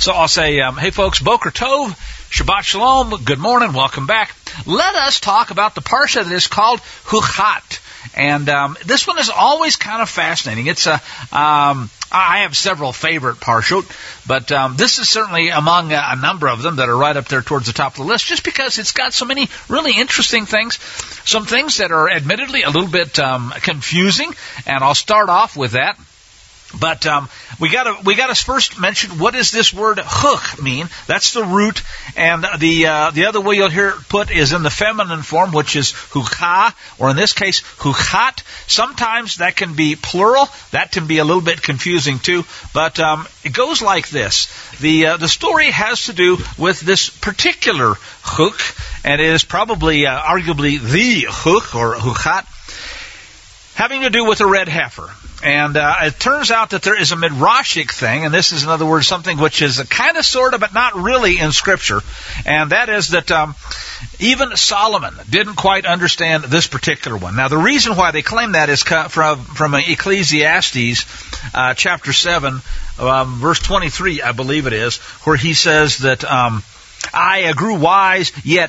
So I'll say, hey folks, Boker Tov, Shabbat Shalom, good morning, welcome back. Let us talk about the parsha that is called Huchat. And this one is always kind of fascinating. It's I have several favorite parshot, but this is certainly among a number of them that are right up there towards the top of the list, just because it's got so many really interesting things, some things that are admittedly a little bit confusing, and I'll start off with that. But we gotta first mention, what does this word huk mean? That's the root, and the other way you'll hear it put is in the feminine form, which is hukah, or in this case huchat. Sometimes that can be plural. That can be a little bit confusing too. But it goes like this: the story has to do with this particular huk, and it is probably arguably the huk or huchat, having to do with a red heifer. And it turns out that there is a midrashic thing, and this is, in other words, something which is a kind of, sort of, but not really in Scripture, and that is that even Solomon didn't quite understand this particular one. Now, the reason why they claim that is from Ecclesiastes chapter 7, verse 23, I believe it is, where he says that I grew wise, yet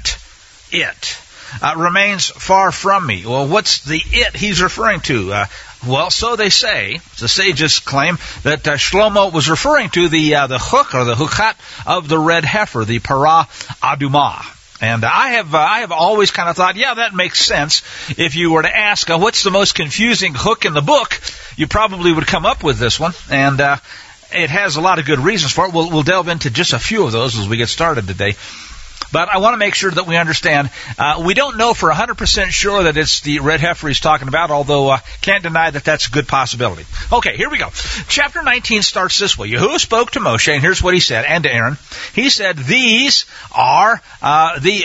it remains far from me. Well, what's the it he's referring to? Well, so they say. The sages claim that Shlomo was referring to the huk or the huchat of the red heifer, the parah adumah. And I have always kind of thought, yeah, that makes sense. If you were to ask, what's the most confusing huk in the book, you probably would come up with this one. And it has a lot of good reasons for it. We'll delve into just a few of those as we get started today. But I want to make sure that we understand, we don't know for 100% sure that it's the red heifer he's talking about, although can't deny that that's a good possibility. Okay, here we go. Chapter 19 starts this way. Yahuwah spoke to Moshe, and here's what he said, and to Aaron. He said, these are the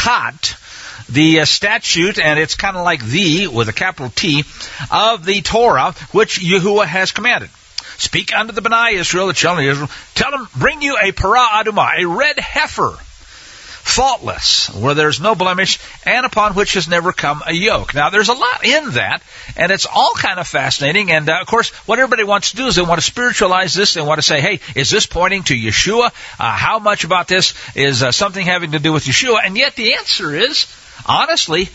hukat, the statute, and it's kind of like the, with a capital T, of the Torah, which Yahuwah has commanded. Speak unto the B'nai Israel, the children of Israel, tell them, bring you a parah adumah, a red heifer, faultless, where there's no blemish, and upon which has never come a yoke. Now, there's a lot in that, and it's all kind of fascinating, and of course, what everybody wants to do is they want to spiritualize this. They want to say, hey, is this pointing to Yeshua? How much about this is something having to do with Yeshua? And yet the answer is, honestly,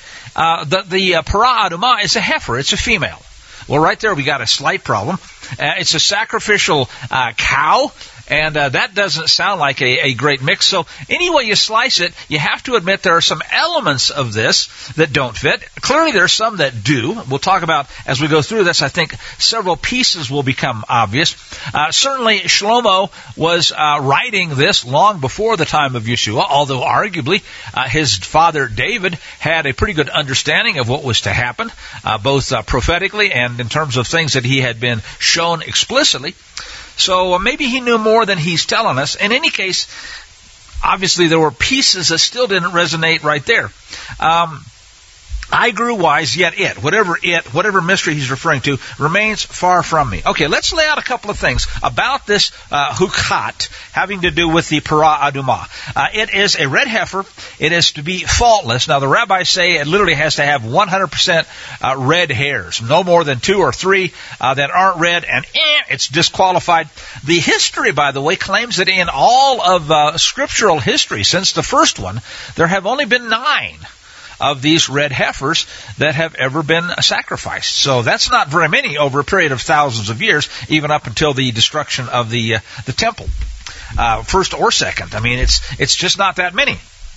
the parah adumah is a heifer. It's a female. Well, right there we got a slight problem. It's a sacrificial cow. And that doesn't sound like a great mix. So any way you slice it, you have to admit there are some elements of this that don't fit. Clearly there are some that do. We'll talk about, as we go through this, I think several pieces will become obvious. Certainly Shlomo was writing this long before the time of Yeshua, although arguably his father David had a pretty good understanding of what was to happen, both prophetically and in terms of things that he had been shown explicitly. So maybe he knew more than he's telling us. In any case, obviously there were pieces that still didn't resonate right there. I grew wise, yet whatever mystery he's referring to, remains far from me. Okay, let's lay out a couple of things about this hukat having to do with the parah adumah. It is a red heifer. It is to be faultless. Now, the rabbis say it literally has to have 100% red hairs, no more than 2 or 3 that aren't red, and it's disqualified. The history, by the way, claims that in all of scriptural history, since the first one, there have only been 9 of these red heifers that have ever been sacrificed. So that's not very many over a period of thousands of years, even up until the destruction of the temple, first or second. I mean, it's just not that many.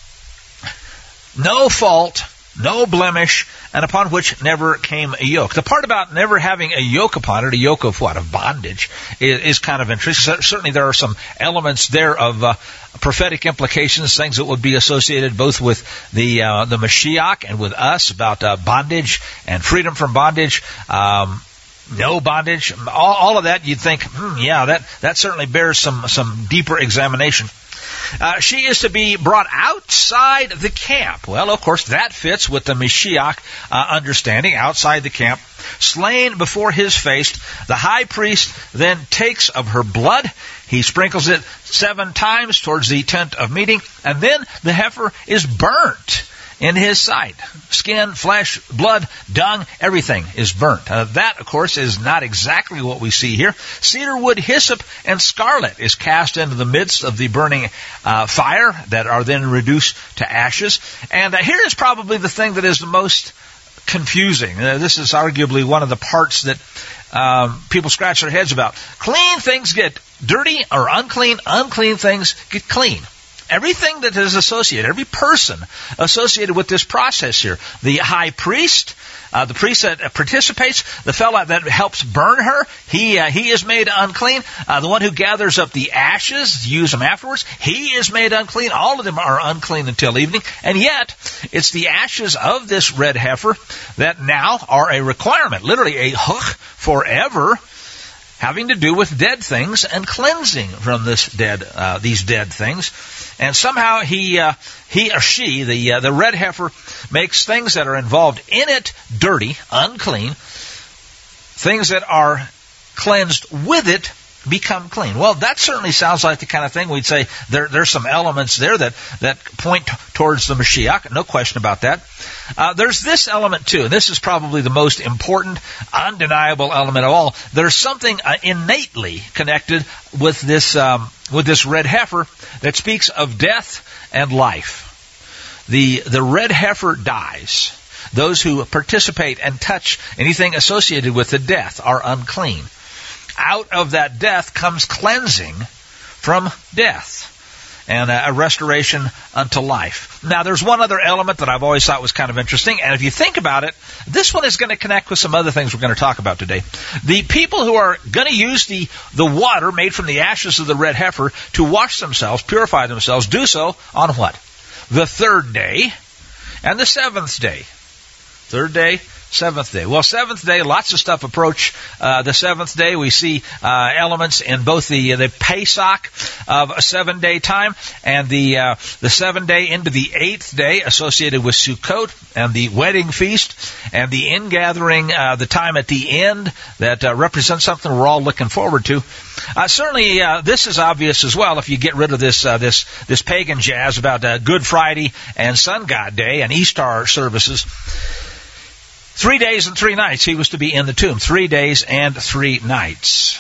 No fault, no blemish, and upon which never came a yoke. The part about never having a yoke upon it, a yoke of what? Of bondage, is kind of interesting. Certainly there are some elements there of prophetic implications, things that would be associated both with the Mashiach and with us about bondage and freedom from bondage, no bondage, all of that. You'd think, that certainly bears some deeper examination. She is to be brought outside the camp. Well, of course, that fits with the Mashiach understanding, outside the camp. Slain before his face, the high priest then takes of her blood. He sprinkles it 7 times towards the tent of meeting, and then the heifer is burnt. in his sight. Skin, flesh, blood, dung, everything is burnt. That, of course, is not exactly what we see here. Cedar wood, hyssop, and scarlet is cast into the midst of the burning fire that are then reduced to ashes. And here is probably the thing that is the most confusing. This is arguably one of the parts that people scratch their heads about. Clean things get dirty or unclean. Unclean things get clean. Everything that is associated, every person associated with this process here, the high priest, the priest that participates, the fellow that helps burn her, he is made unclean. The one who gathers up the ashes, use them afterwards, he is made unclean. All of them are unclean until evening. And yet, it's the ashes of this red heifer that now are a requirement, literally a hook forever, having to do with dead things and cleansing from these dead things. And somehow he or she, the red heifer, makes things that are involved in it dirty, unclean. Things that are cleansed with it become clean. Well, that certainly sounds like the kind of thing we'd say there's some elements there that point towards the Mashiach. No question about that. There's this element too. This is probably the most important, undeniable element of all. There's something innately connected with this red heifer that speaks of death and life. The red heifer dies. Those who participate and touch anything associated with the death are unclean. Out of that death comes cleansing from death and a restoration unto life. Now, there's one other element that I've always thought was kind of interesting, and if you think about it, this one is going to connect with some other things we're going to talk about today. The people who are going to use the water made from the ashes of the red heifer to wash themselves, purify themselves, do so on what? The third day and the seventh day. Third day, seventh day. Well, seventh day, lots of stuff approach the seventh day. We see elements in both the Pesach of a 7-day time and the 7 day into the 8th day associated with Sukkot and the wedding feast and the ingathering, the time at the end that represents something we're all looking forward to. Certainly, this is obvious as well if you get rid of this pagan jazz about Good Friday and Sun God Day and Easter services. 3 days and 3 nights he was to be in the tomb. 3 days and 3 nights.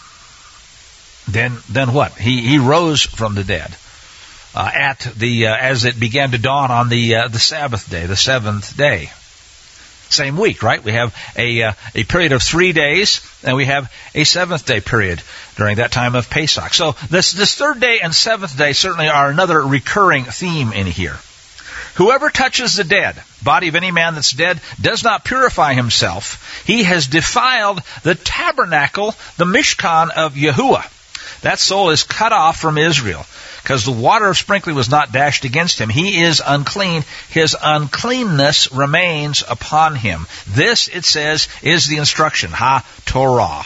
Then what? He rose from the dead as it began to dawn on the Sabbath day, the 7th day. Same week, right? We have a period of 3 days, and we have a 7th day period during that time of Pesach. So this 3rd day and 7th day certainly are another recurring theme in here. Whoever touches the dead, body of any man that's dead, does not purify himself. He has defiled the tabernacle, the Mishkan of Yahuwah. That soul is cut off from Israel, because the water of sprinkling was not dashed against him. He is unclean. His uncleanness remains upon him. This, it says, is the instruction, ha-Torah.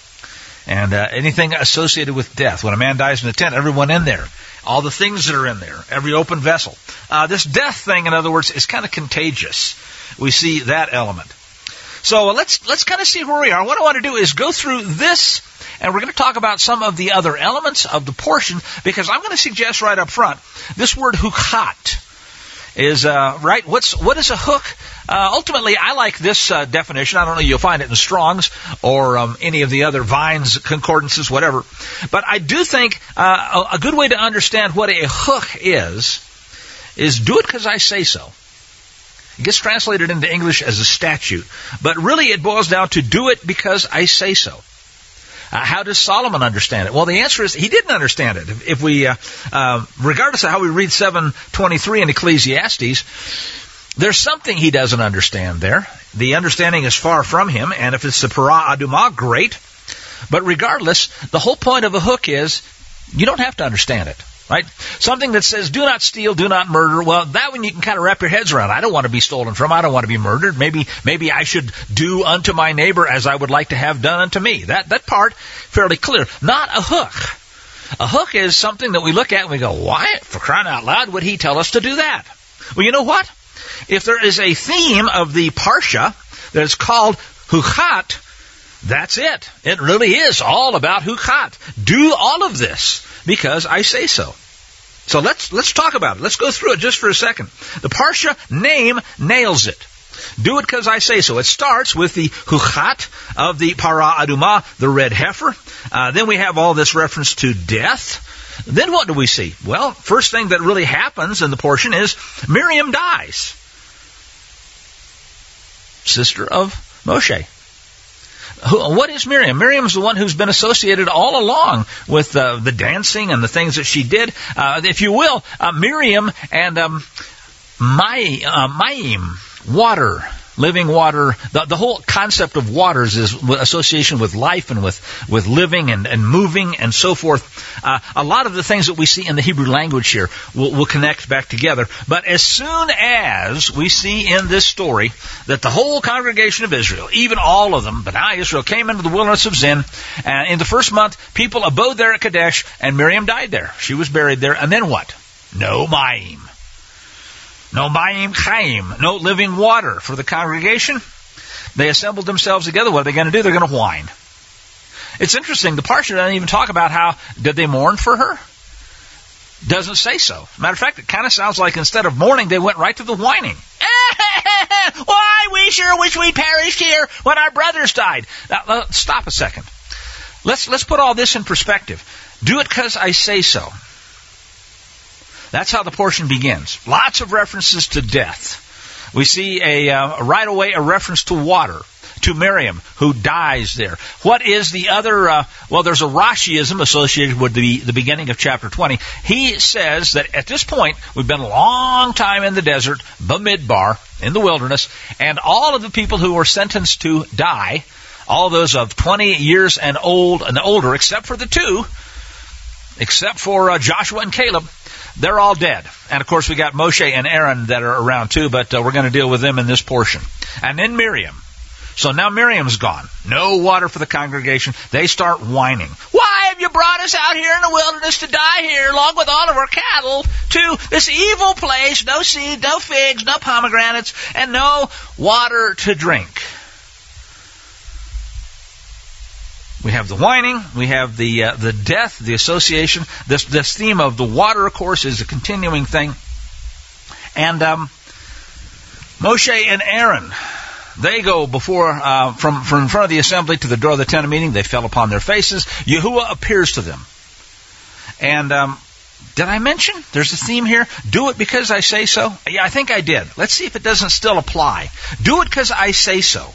And anything associated with death. When a man dies in a tent, everyone in there. All the things that are in there, every open vessel. This death thing, in other words, is kind of contagious. We see that element. So let's kind of see where we are. What I want to do is go through this, and we're going to talk about some of the other elements of the portion, because I'm going to suggest right up front, this word hukhat is, right, what is a hook? Ultimately, I like this definition. I don't know, you'll find it in Strong's or any of the other Vine's concordances, whatever. But I do think a good way to understand what a hook is do it because I say so. It gets translated into English as a statute. But really it boils down to do it because I say so. How does Solomon understand it? Well, the answer is he didn't understand it. If we, regardless of how we read 7:23 in Ecclesiastes, there's something he doesn't understand there. The understanding is far from him, and if it's the Parah Adumah, great. But regardless, the whole point of a hook is you don't have to understand it, right? Something that says do not steal, do not murder, well, that one you can kind of wrap your heads around. I don't want to be stolen from. I don't want to be murdered. Maybe I should do unto my neighbor as I would like to have done unto me. That part, fairly clear. Not a hook. A hook is something that we look at and we go, why, for crying out loud, would he tell us to do that? Well, you know what? If there is a theme of the Parsha that is called Hukhat, that's it. It really is all about Hukhat. Do all of this because I say so. So let's talk about it. Let's go through it just for a second. The Parsha name nails it. Do it because I say so. It starts with the Huchat of the Parah Adumah, the red heifer. Then we have all this reference to death. Then what do we see? Well, first thing that really happens in the portion is Miriam dies. Sister of Moshe. What is Miriam? Miriam is the one who's been associated all along with the dancing and the things that she did. If you will, Miriam and Mayim, water, living water. The whole concept of waters is association with life and with living and moving and so forth. A lot of the things that we see in the Hebrew language here will connect back together. But as soon as we see in this story that the whole congregation of Israel, even all of them, B'nai Israel, came into the wilderness of Zin, and in the first month, people abode there at Kadesh, and Miriam died there. She was buried there. And then what? No Mayim. No Mayim Chaim, no living water for the congregation. They assembled themselves together. What are they going to do? They're going to whine. It's interesting. The Parsha doesn't even talk about how, did they mourn for her? Doesn't say so. Matter of fact, it kind of sounds like instead of mourning, they went right to the whining. Why, we sure wish we perished here when our brothers died. Now, stop a second. Let's put all this in perspective. Do it because I say so. That's how the portion begins. Lots of references to death. We see right away a reference to water, to Miriam, who dies there. What is the other, there's a Rashiism associated with the beginning of chapter 20. He says that at this point, we've been a long time in the desert, Bamidbar, in the wilderness, and all of the people who were sentenced to die, all those of 20 years and older, except for the two, except for Joshua and Caleb, they're all dead. And, of course, we got Moshe and Aaron that are around, too, but we're going to deal with them in this portion. And then Miriam. So now Miriam's gone. No water for the congregation. They start whining. Why have you brought us out here in the wilderness to die here, along with all of our cattle, to this evil place? No seed, no figs, no pomegranates, and no water to drink. We have the whining, we have the death, the association. This theme of the water, of course, is a continuing thing. And Moshe and Aaron, they go before from in front of the assembly to the door of the tent of meeting. They fell upon their faces. Yahuwah appears to them. And did I mention there's a theme here? Do it because I say so. Yeah, I think I did. Let's see if it doesn't still apply. Do it because I say so.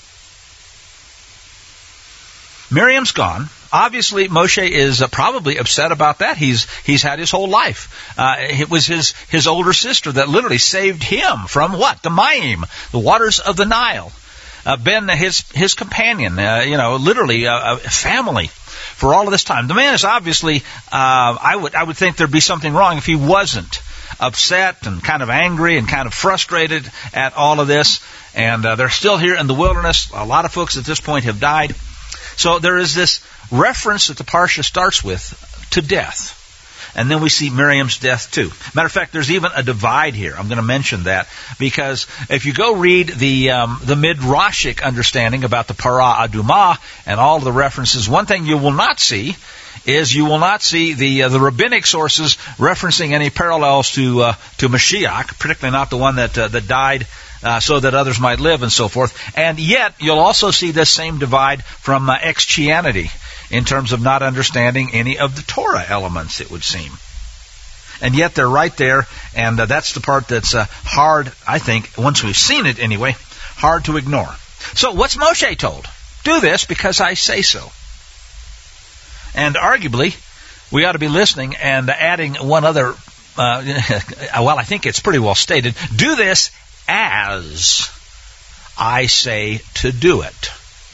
Miriam's gone. Obviously, Moshe is probably upset about that. He's had his whole life. It was his older sister that literally saved him from what? The Mayim, the waters of the Nile. Been his companion, literally a family for all of this time. The man is obviously, I would think there'd be something wrong if he wasn't upset and kind of angry and kind of frustrated at all of this. And they're still here in the wilderness. A lot of folks at this point have died. So there is this reference that the Parsha starts with to death. And then we see Miriam's death too. Matter of fact, there's even a divide here. I'm going to mention that because if you go read the Midrashic understanding about the Parah Adumah and all of the references, one thing you will not see is you will not see the rabbinic sources referencing any parallels to Mashiach, particularly not the one that died so that others might live and so forth. And yet, you'll also see this same divide from ex-Christianity in terms of not understanding any of the Torah elements, it would seem. And yet, they're right there, and that's the part that's hard, I think, once we've seen it anyway, hard to ignore. So, what's Moshe told? Do this because I say so. And arguably, we ought to be listening and adding one other, I think it's pretty well stated, do this as I say to do it.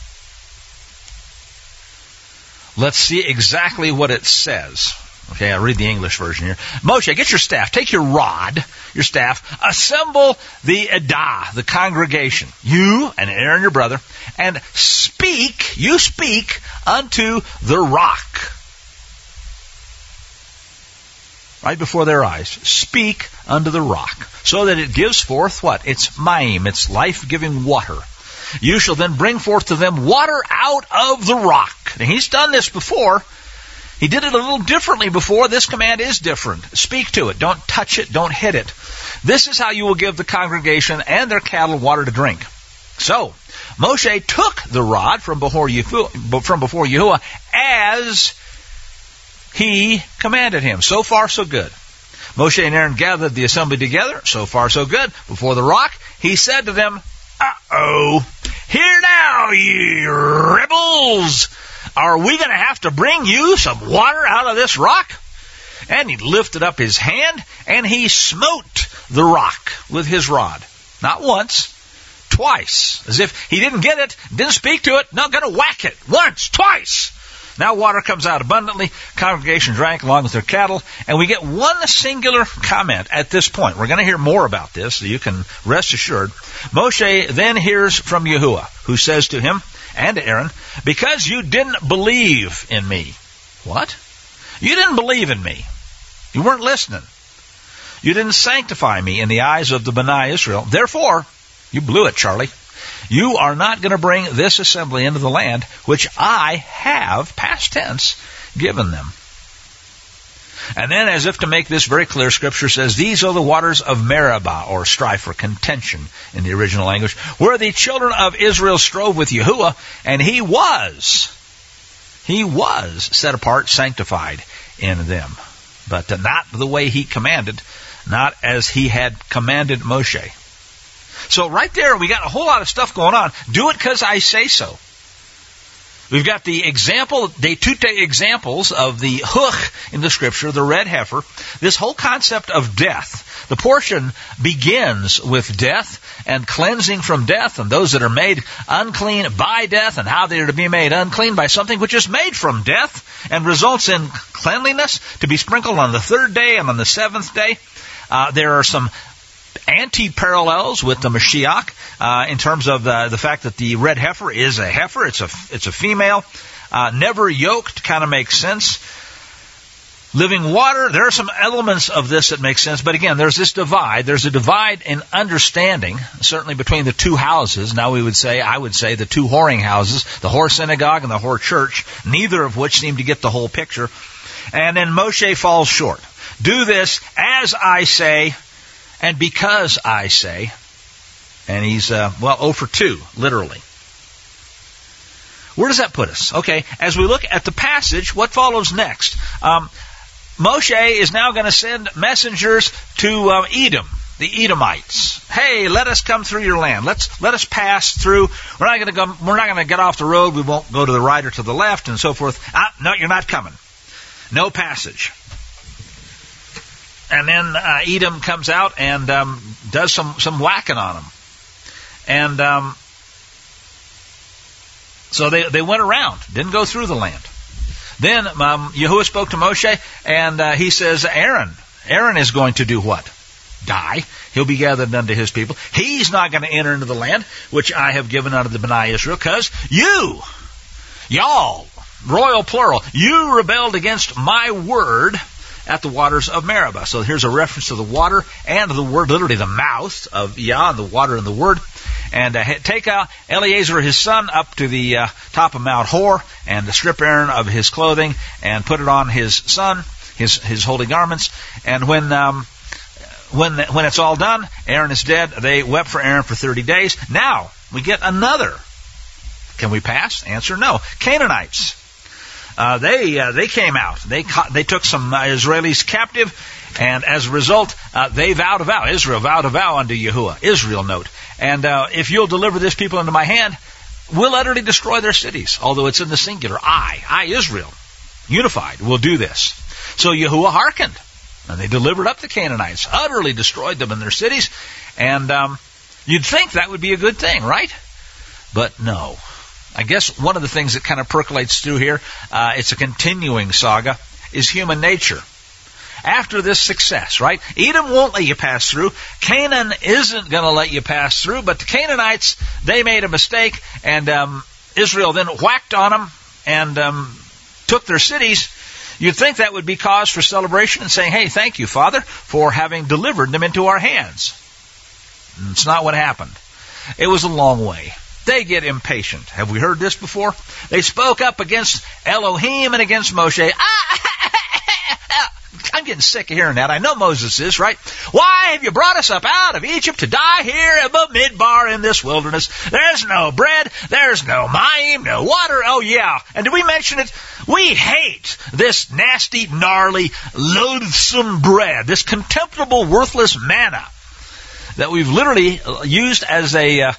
Let's see exactly what it says. Okay, I'll read the English version here. Moshe, get your staff. Take your rod, your staff. Assemble the Edah, the congregation. You and Aaron, your brother. And speak unto the rock. Right before their eyes. Speak unto the rock. So that it gives forth what? It's Mayim. It's life-giving water. You shall then bring forth to them water out of the rock. Now, he's done this before. He did it a little differently before. This command is different. Speak to it. Don't touch it. Don't hit it. This is how you will give the congregation and their cattle water to drink. So, Moshe took the rod from before Yahuwah as he commanded him. So far, so good. Moshe and Aaron gathered the assembly together. So far, so good. Before the rock, he said to them, "Uh-oh, hear now, ye rebels! Are we going to have to bring you some water out of this rock?" And he lifted up his hand, and he smote the rock with his rod. Not once, twice. As if he didn't get it, didn't speak to it, not going to whack it. Once, twice. Now water comes out abundantly. Congregation drank along with their cattle. And we get one singular comment at this point. We're going to hear more about this, so you can rest assured. Moshe then hears from Yahuwah, who says to him and to Aaron, "Because you didn't believe in me." What? You didn't believe in me. You weren't listening. You didn't sanctify me in the eyes of the B'nai Israel. Therefore, you blew it, Charlie. You are not going to bring this assembly into the land which I have, past tense, given them. And then, as if to make this very clear, Scripture says, "These are the waters of Meribah," or strife or contention in the original language, "where the children of Israel strove with Yahuwah, and he was set apart, sanctified in them." But not the way he commanded, not as he had commanded Moshe. So right there, we got a whole lot of stuff going on. Do it because I say so. We've got the example, the tute examples of the huch in the Scripture, the red heifer. This whole concept of death. The portion begins with death and cleansing from death, and those that are made unclean by death, and how they are to be made unclean by something which is made from death and results in cleanliness, to be sprinkled on the third day and on the seventh day. There are some anti-parallels with the Mashiach in terms of the fact that the red heifer is a heifer. It's a female. Never yoked kind of makes sense. Living water, there are some elements of this that make sense. But again, there's this divide. There's a divide in understanding, certainly between the two houses. Now I would say the two whoring houses, the whore synagogue and the whore church, neither of which seem to get the whole picture. And then Moshe falls short. Do this as I say, and because I say. And he's, 0 for 2, literally. Where does that put us? Okay, as we look at the passage, what follows next? Moshe is now going to send messengers to Edom, the Edomites. Hey, let us come through your land. Let us pass through. We're not going to get off the road. We won't go to the right or to the left and so forth. No, you're not coming. No passage. And then Edom comes out and does some whacking on them. And so they went around, didn't go through the land. Then Yahuwah spoke to Moshe, and he says, Aaron is going to do what? Die. He'll be gathered unto his people. He's not going to enter into the land which I have given unto the B'nai Israel, because y'all, royal plural, you rebelled against my word at the waters of Meribah. So here's a reference to the water and the word, literally the mouth of Yah, and the water and the word. And take Eleazar his son up to the top of Mount Hor, and strip Aaron of his clothing and put it on his son, his holy garments. And when it's all done, Aaron is dead. They wept for Aaron for 30 days. Now we get another. Can we pass? Answer: no. Canaanites. They came out. They took some Israelis captive, and as a result, they vowed a vow. Israel vowed a vow unto Yahuwah. Israel, note. And if you'll deliver this people into my hand, we'll utterly destroy their cities. Although it's in the singular. I, Israel, unified, will do this. So Yahuwah hearkened, and they delivered up the Canaanites, utterly destroyed them in their cities. And you'd think that would be a good thing, right? But no. I guess one of the things that kind of percolates through here, it's a continuing saga, is human nature. After this success, right? Edom won't let you pass through. Canaan isn't going to let you pass through. But the Canaanites, they made a mistake, and Israel then whacked on them and took their cities. You'd think that would be cause for celebration and saying, hey, thank you, Father, for having delivered them into our hands. And it's not what happened. It was a long way. they get impatient. Have we heard this before? They spoke up against Elohim and against Moshe. I'm getting sick of hearing that. I know Moses is, right? Why have you brought us up out of Egypt to die here at Midbar in this wilderness? There's no bread. There's no mayim, no water. Oh, yeah. And did we mention it? We hate this nasty, gnarly, loathsome bread, this contemptible, worthless manna that we've literally used as a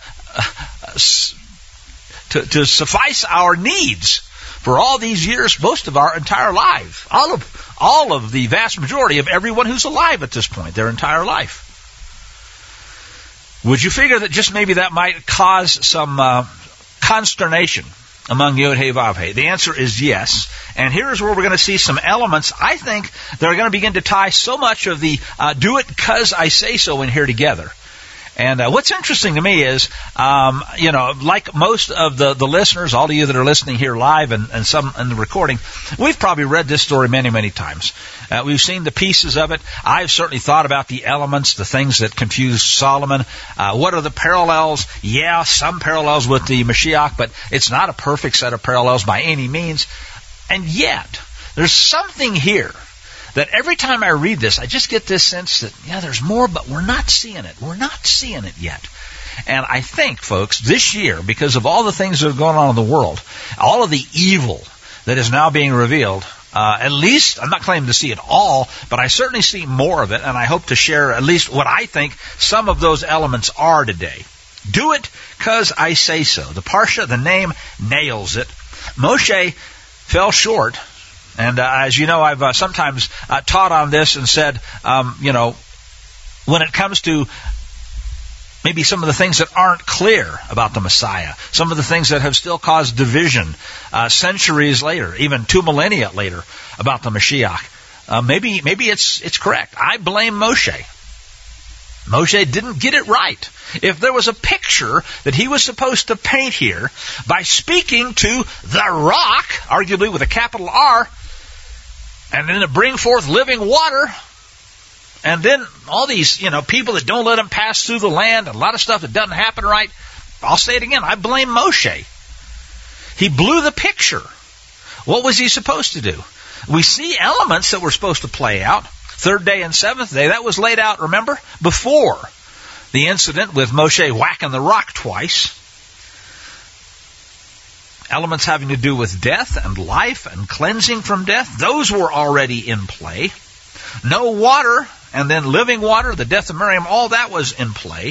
to suffice our needs for all these years, most of our entire life. All of the vast majority of everyone who's alive at this point, their entire life. Would you figure that just maybe that might cause some consternation among Yod-Heh, Vav-Heh? The answer is yes. And here's where we're going to see some elements, I think, that are going to begin to tie so much of the do it because I say so in here together. And what's interesting to me is, like most of the listeners, all of you that are listening here live and some in the recording, we've probably read this story many, many times. We've seen the pieces of it. I've certainly thought about the elements, the things that confused Solomon. What are the parallels? Yeah, some parallels with the Mashiach, but it's not a perfect set of parallels by any means. And yet, there's something here that every time I read this, I just get this sense that, yeah, there's more, but we're not seeing it. We're not seeing it yet. And I think, folks, this year, because of all the things that are going on in the world, all of the evil that is now being revealed, at least, I'm not claiming to see it all, but I certainly see more of it, and I hope to share at least what I think some of those elements are today. Do it because I say so. The Parsha, the name, nails it. Moshe fell short. And as you know, I've sometimes taught on this and said, when it comes to maybe some of the things that aren't clear about the Messiah, some of the things that have still caused division centuries later, even 2 millennia later, about the Mashiach, maybe it's correct. I blame Moshe. Moshe didn't get it right. If there was a picture that he was supposed to paint here by speaking to the rock, arguably with a capital R, and then to bring forth living water, and then all these, people that don't let him pass through the land, and a lot of stuff that doesn't happen right, I'll say it again, I blame Moshe. He blew the picture. What was he supposed to do? We see elements that were supposed to play out. 3rd day and 7th day, that was laid out, remember, before the incident with Moshe whacking the rock twice. Elements having to do with death and life and cleansing from death, those were already in play. No water, and then living water, the death of Miriam, all that was in play.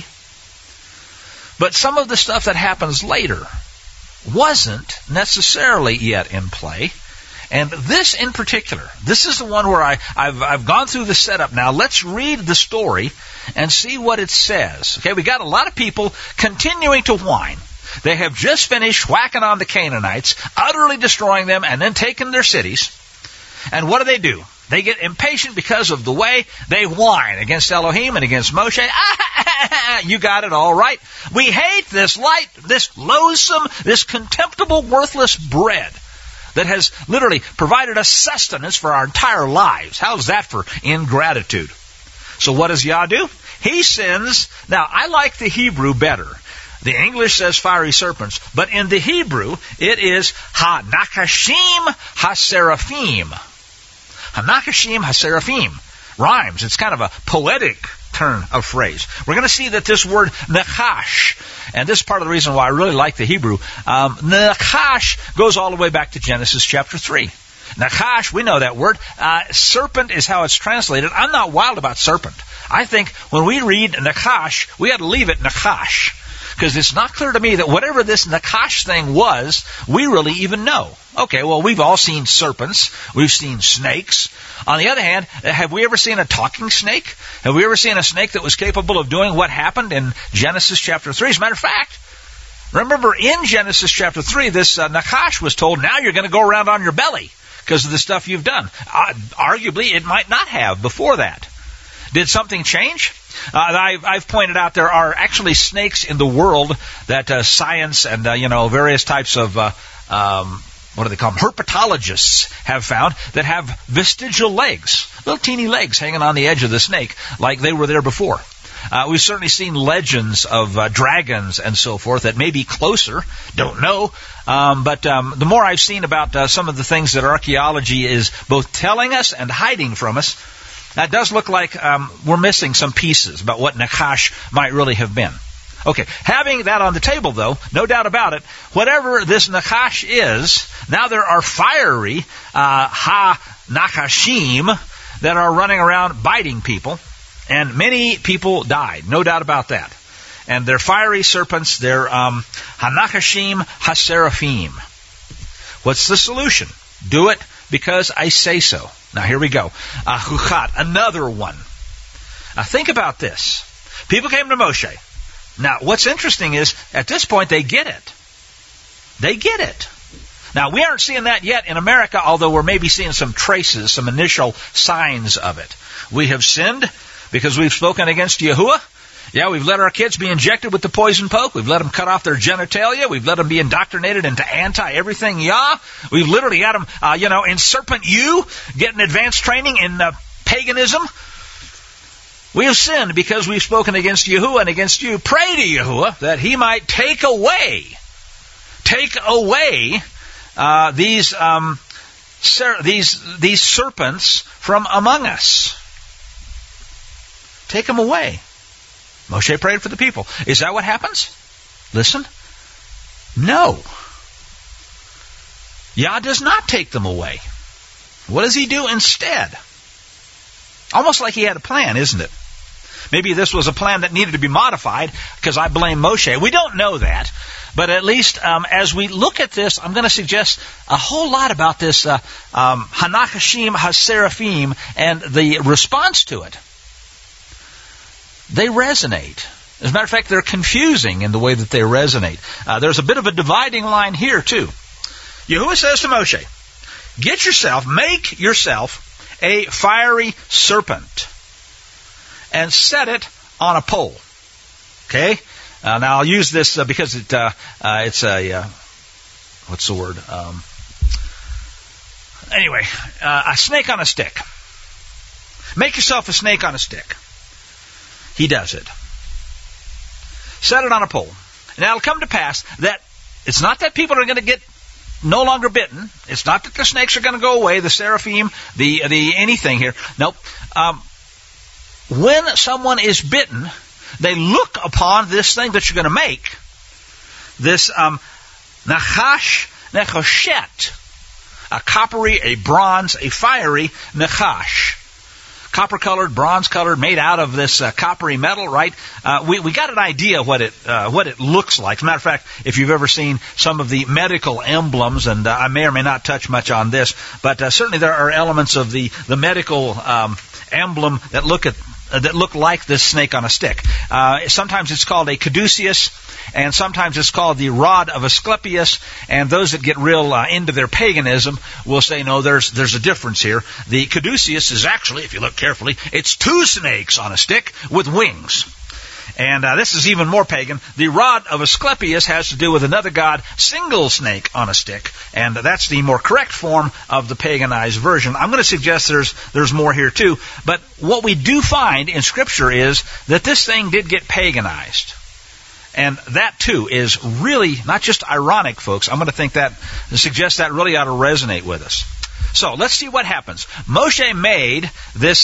But some of the stuff that happens later wasn't necessarily yet in play. And this in particular, this is the one where I've gone through the setup now. Let's read the story and see what it says. Okay, we got a lot of people continuing to whine. They have just finished whacking on the Canaanites, utterly destroying them, and then taking their cities. And what do? They get impatient because of the way they whine against Elohim and against Moshe. You got it all right. We hate this loathsome, this contemptible, worthless bread that has literally provided us sustenance for our entire lives. How's that for ingratitude? So what does Yah do? He sends. Now, I like the Hebrew better. The English says fiery serpents, but in the Hebrew, it is ha-nakashim ha-seraphim. Ha-nakashim ha-seraphim. Rhymes. It's kind of a poetic turn of phrase. We're going to see that this word nakash, and this is part of the reason why I really like the Hebrew, nakash goes all the way back to Genesis chapter 3. Nakash, we know that word. Serpent is how it's translated. I'm not wild about serpent. I think when we read nakash, we ought to leave it nakash. Because it's not clear to me that whatever this Nakash thing was, we really even know. Okay, well, we've all seen serpents. We've seen snakes. On the other hand, have we ever seen a talking snake? Have we ever seen a snake that was capable of doing what happened in Genesis chapter 3? As a matter of fact, remember in Genesis chapter 3, this Nakash was told, now you're going to go around on your belly because of the stuff you've done. Arguably, it might not have before that. Did something change? I've pointed out there are actually snakes in the world that science and various types of what do they call them? Herpetologists have found that have vestigial legs, little teeny legs hanging on the edge of the snake, like they were there before. We've certainly seen legends of dragons and so forth that may be closer. Don't know. But the more I've seen about some of the things that archaeology is both telling us and hiding from us, that does look like we're missing some pieces about what Nachash might really have been. Okay, having that on the table, though, no doubt about it, whatever this Nachash is, now there are fiery ha-Nachashim that are running around biting people, and many people died, no doubt about that. And they're fiery serpents, they're ha-Nachashim ha-Seraphim. What's the solution? Do it because I say so. Now here we go. Huchat, another one. Now think about this. People came to Moshe. Now, what's interesting is, at this point, they get it. They get it. Now, we aren't seeing that yet in America, although we're maybe seeing some traces, some initial signs of it. We have sinned because we've spoken against Yahuwah. Yeah, we've let our kids be injected with the poison poke. We've let them cut off their genitalia. We've let them be indoctrinated into anti-everything Yah. We've literally had them, in Serpent U, getting advanced training in paganism. We have sinned because we've spoken against Yahuwah and against you. Pray to Yahuwah that He might take away these serpents from among us. Take them away. Moshe prayed for the people. Is that what happens? Listen. No. Yah does not take them away. What does He do instead? Almost like He had a plan, isn't it? Maybe this was a plan that needed to be modified, because I blame Moshe. We don't know that. But at least as we look at this, I'm going to suggest a whole lot about this ha-Nachashim ha-Seraphim and the response to it. They resonate. As a matter of fact, they're confusing in the way that they resonate. There's a bit of a dividing line here, too. Yahuwah says to Moshe, make yourself a fiery serpent and set it on a pole. Okay? Now I'll use this because it's a, what's the word? A snake on a stick. Make yourself a snake on a stick. He does it. Set it on a pole. Now it'll come to pass that it's not that people are going to get no longer bitten. It's not that the snakes are going to go away, the seraphim, the anything here. Nope. When someone is bitten, they look upon this thing that you're going to make, this Nachash Nechoshet, a coppery, a bronze, a fiery Nachash. Copper-colored, bronze-colored, made out of this coppery metal, right? We got an idea what it looks like. As a matter of fact, if you've ever seen some of the medical emblems, and I may or may not touch much on this, but certainly there are elements of the medical emblem that look like this snake on a stick. Sometimes it's called a caduceus, and sometimes it's called the rod of Asclepius, and those that get real into their paganism will say, no, there's a difference here. The caduceus is actually, if you look carefully, it's two snakes on a stick with wings. And this is even more pagan. The rod of Asclepius has to do with another god, single snake on a stick. And that's the more correct form of the paganized version. I'm going to suggest there's more here too. But what we do find in Scripture is that this thing did get paganized. And that too is really not just ironic, folks. I'm going to suggest that really ought to resonate with us. So let's see what happens. Moshe made this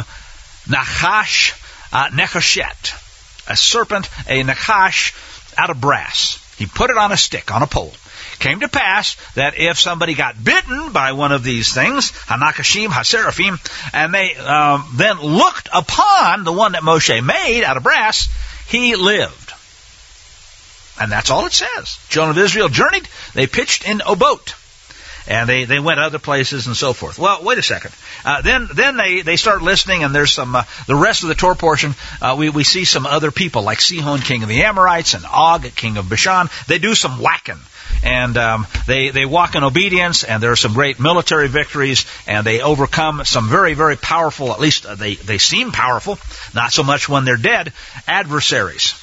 Nachash Nechoshet, a serpent, a Nachash, out of brass. He put it on a stick, on a pole. Came to pass that if somebody got bitten by one of these things, ha-Nachashim, ha-Seraphim, and they then looked upon the one that Moshe made out of brass, he lived. And that's all it says. Children of Israel journeyed, they pitched in Obot. And they went other places and so forth. Well, wait a second. Then they start listening, and there's some the rest of the Torah portion. We see some other people like Sihon, king of the Amorites, and Og, king of Bashan. They do some whacking, and they walk in obedience. And there are some great military victories, and they overcome some very, very powerful. At least they seem powerful. Not so much when they're dead. Adversaries.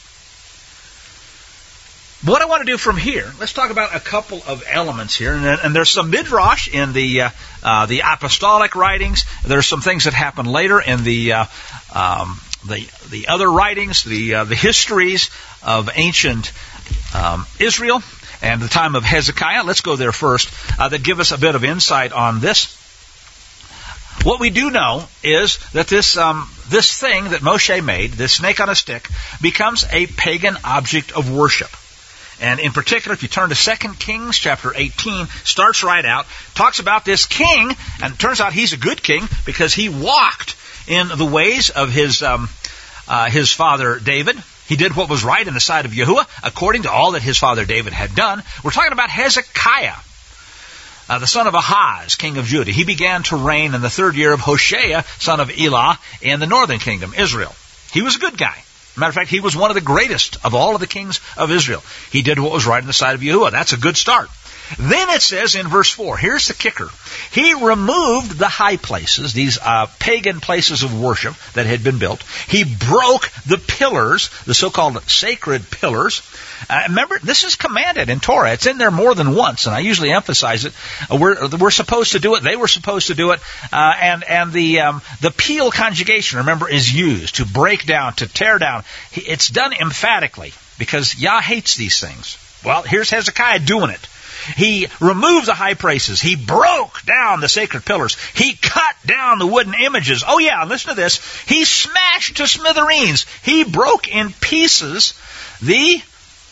What I want to do from here, let's talk about a couple of elements here, and there's some midrash in the apostolic writings. There's some things that happen later in the the other writings, the histories of ancient Israel and the time of Hezekiah. Let's go there first. That give us a bit of insight on this. What we do know is that this thing that Moshe made, this snake on a stick, becomes a pagan object of worship. And in particular, if you turn to 2 Kings chapter 18, starts right out, talks about this king, and it turns out he's a good king because he walked in the ways of his father David. He did what was right in the sight of Yahuwah, according to all that his father David had done. We're talking about Hezekiah, the son of Ahaz, king of Judah. He began to reign in the 3rd year of Hoshea, son of Elah, in the northern kingdom, Israel. He was a good guy. Matter of fact, he was one of the greatest of all of the kings of Israel. He did what was right in the sight of Yahuwah. That's a good start. Then it says in verse 4, here's the kicker. He removed the high places, these pagan places of worship that had been built. He broke the pillars, the so-called sacred pillars. Remember, this is commanded in Torah. It's in there more than once, and I usually emphasize it. We're supposed to do it. They were supposed to do it. And the Peel conjugation, remember, is used to break down, to tear down. It's done emphatically because Yah hates these things. Well, here's Hezekiah doing it. He removed the high places. He broke down the sacred pillars. He cut down the wooden images. Oh yeah, listen to this. He smashed to smithereens. He broke in pieces the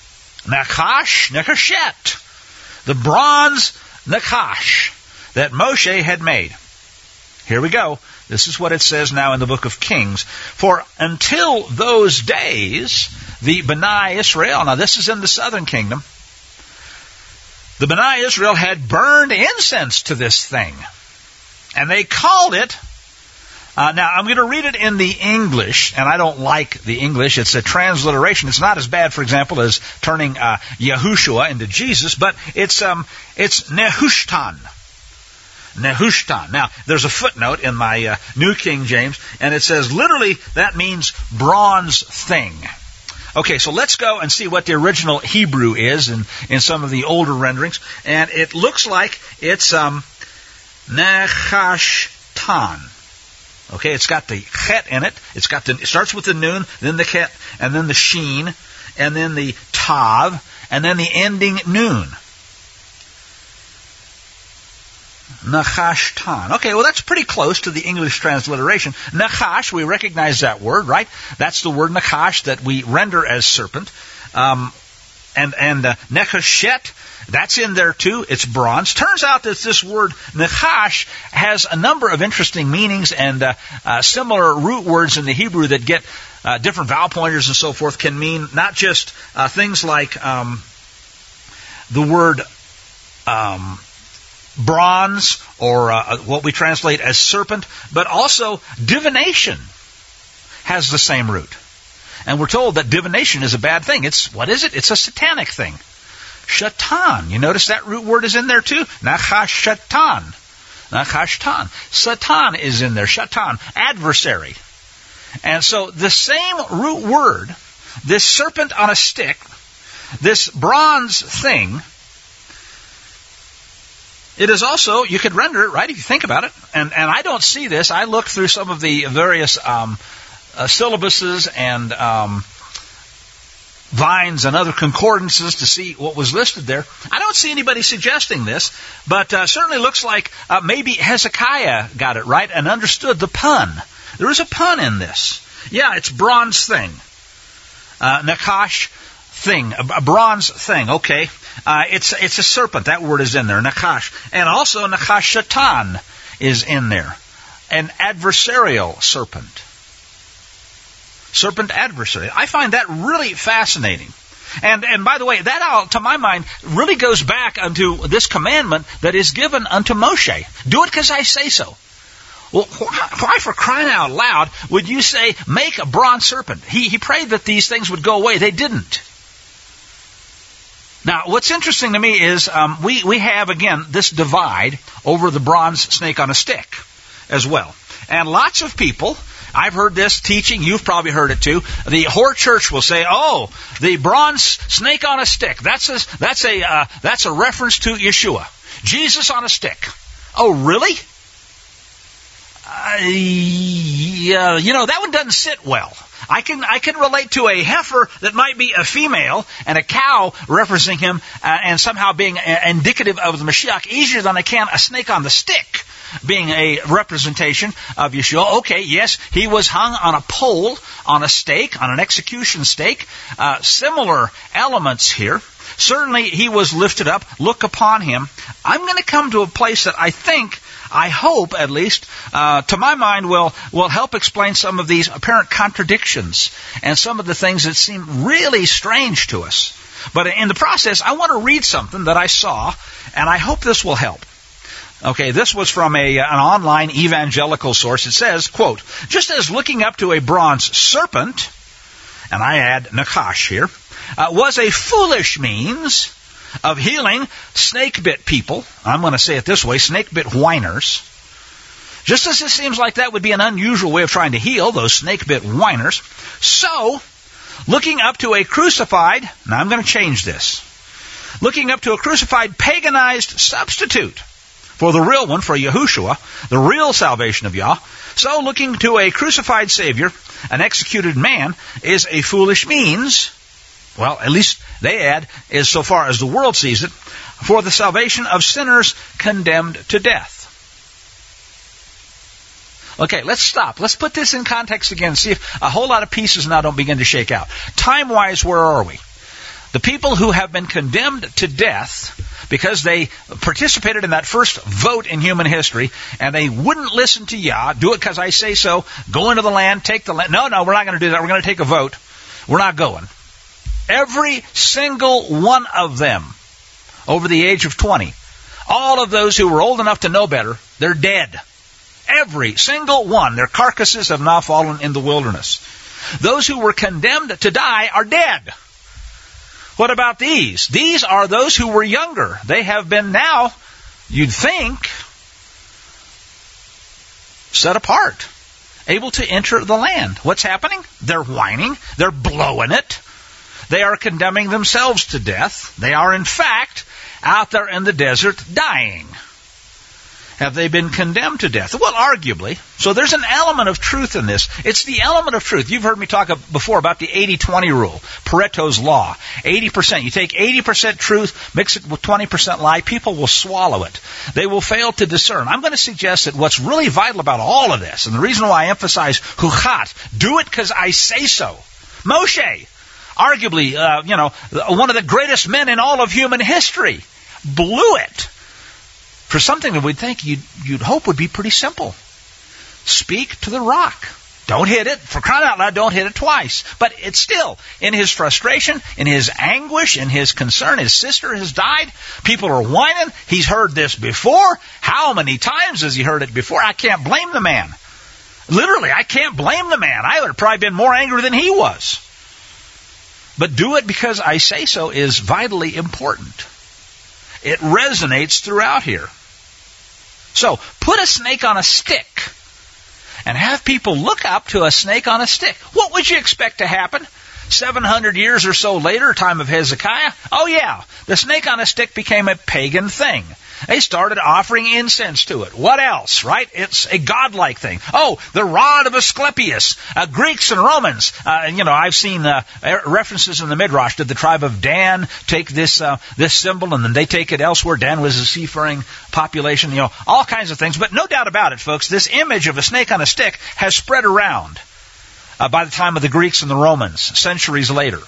Nechashet, the bronze Nechash that Moshe had made. Here we go. This is what it says now in the book of Kings. For until those days, the B'nai Israel, now this is in the southern kingdom, the B'nai Israel had burned incense to this thing. And they called it, now I'm going to read it in the English, and I don't like the English. It's a transliteration. It's not as bad, for example, as turning Yahushua into Jesus, but it's Nehushtan. Nehushtan. Now, there's a footnote in my New King James, and it says, literally, that means bronze thing. Okay, so let's go and see what the original Hebrew is in some of the older renderings. And it looks like it's Nechashtan. Okay, it's got the chet in it. It starts with the nun, then the chet, and then the sheen, and then the tav, and then the ending nun. Nechashtan. Okay, well that's pretty close to the English transliteration. Nechash, we recognize that word, right? That's the word Nechash that we render as serpent. And Nechashet, that's in there too. It's bronze. Turns out that this word Nechash has a number of interesting meanings, and similar root words in the Hebrew that get different vowel pointers and so forth can mean not just things like the word bronze, or what we translate as serpent, but also divination has the same root. And we're told that divination is a bad thing. What is it? It's a satanic thing. Shatan. You notice that root word is in there too? Nachashatan. Nachashtan. Satan is in there. Shatan. Adversary. And so the same root word, this serpent on a stick, this bronze thing, it is also, you could render it, right, if you think about it. And I don't see this. I looked through some of the various syllabuses and vines and other concordances to see what was listed there. I don't see anybody suggesting this, but certainly looks like maybe Hezekiah got it right and understood the pun. There is a pun in this. Yeah, it's bronze thing. Nakash thing, a bronze thing, okay. It's a serpent. That word is in there, Nakash. And also Nakashatan is in there. An adversarial serpent. Serpent adversary. I find that really fascinating. And by the way, that, to my mind, really goes back unto this commandment that is given unto Moshe. Do it because I say so. Well, why for crying out loud would you say, make a bronze serpent? He prayed that these things would go away. They didn't. Now, what's interesting to me is we have, again, this divide over the bronze snake on a stick as well. And lots of people, I've heard this teaching, you've probably heard it too, the Hor Church will say, oh, the bronze snake on a stick, that's a reference to Yeshua. Jesus on a stick. Oh, really? that one doesn't sit well. I can relate to a heifer that might be a female and a cow representing him and somehow being indicative of the Mashiach easier than I can a snake on the stick being a representation of Yeshua. Okay, yes, he was hung on a pole, on a stake, on an execution stake. Similar elements here. Certainly he was lifted up. Look upon him. I'm going to come to a place that I hope at least, to my mind will help explain some of these apparent contradictions and some of the things that seem really strange to us. But in the process, I want to read something that I saw, and I hope this will help. Okay, this was from an online evangelical source. It says, quote, just as looking up to a bronze serpent, and I add Nakash here, was a foolish means of healing snake-bit people. I'm going to say it this way, snake-bit whiners. Just as it seems like that would be an unusual way of trying to heal those snake-bit whiners, so looking up to a crucified, now I'm going to change this, looking up to a crucified paganized substitute for the real one, for Yahushua, the real salvation of Yah, so looking to a crucified Savior, an executed man, is a foolish means, well, at least they add, is so far as the world sees it, for the salvation of sinners condemned to death. Okay, let's stop. Let's put this in context again, see if a whole lot of pieces now don't begin to shake out. Time-wise, where are we? The people who have been condemned to death because they participated in that first vote in human history, and they wouldn't listen to Yah, do it because I say so, go into the land, take the land. No, we're not going to do that. We're going to take a vote. We're not going. Every single one of them over the age of 20, all of those who were old enough to know better, they're dead. Every single one. Their carcasses have now fallen in the wilderness. Those who were condemned to die are dead. What about these? These are those who were younger. They have been now, you'd think, set apart, able to enter the land. What's happening? They're whining. They're blowing it. They are condemning themselves to death. They are, in fact, out there in the desert dying. Have they been condemned to death? Well, arguably. So there's an element of truth in this. It's the element of truth. You've heard me talk before about the 80-20 rule, Pareto's law. 80%. You take 80% truth, mix it with 20% lie, people will swallow it. They will fail to discern. I'm going to suggest that what's really vital about all of this, and the reason why I emphasize huchat, do it because I say so. Moshe, arguably, one of the greatest men in all of human history, blew it. For something that we'd think you'd hope would be pretty simple. Speak to the rock. Don't hit it. For crying out loud, don't hit it twice. But it's still, in his frustration, in his anguish, in his concern, his sister has died. People are whining. He's heard this before. How many times has he heard it before? I can't blame the man. Literally, I can't blame the man. I would have probably been more angry than he was. But do it because I say so is vitally important. It resonates throughout here. So, put a snake on a stick and have people look up to a snake on a stick. What would you expect to happen? 700 years or so later, time of Hezekiah? Oh yeah, the snake on a stick became a pagan thing. They started offering incense to it. What else, right? It's a godlike thing. Oh, the rod of Asclepius. Greeks and Romans. I've seen references in the Midrash. Did the tribe of Dan take this symbol and then they take it elsewhere? Dan was a seafaring population. All kinds of things. But no doubt about it, folks, this image of a snake on a stick has spread around by the time of the Greeks and the Romans, centuries later.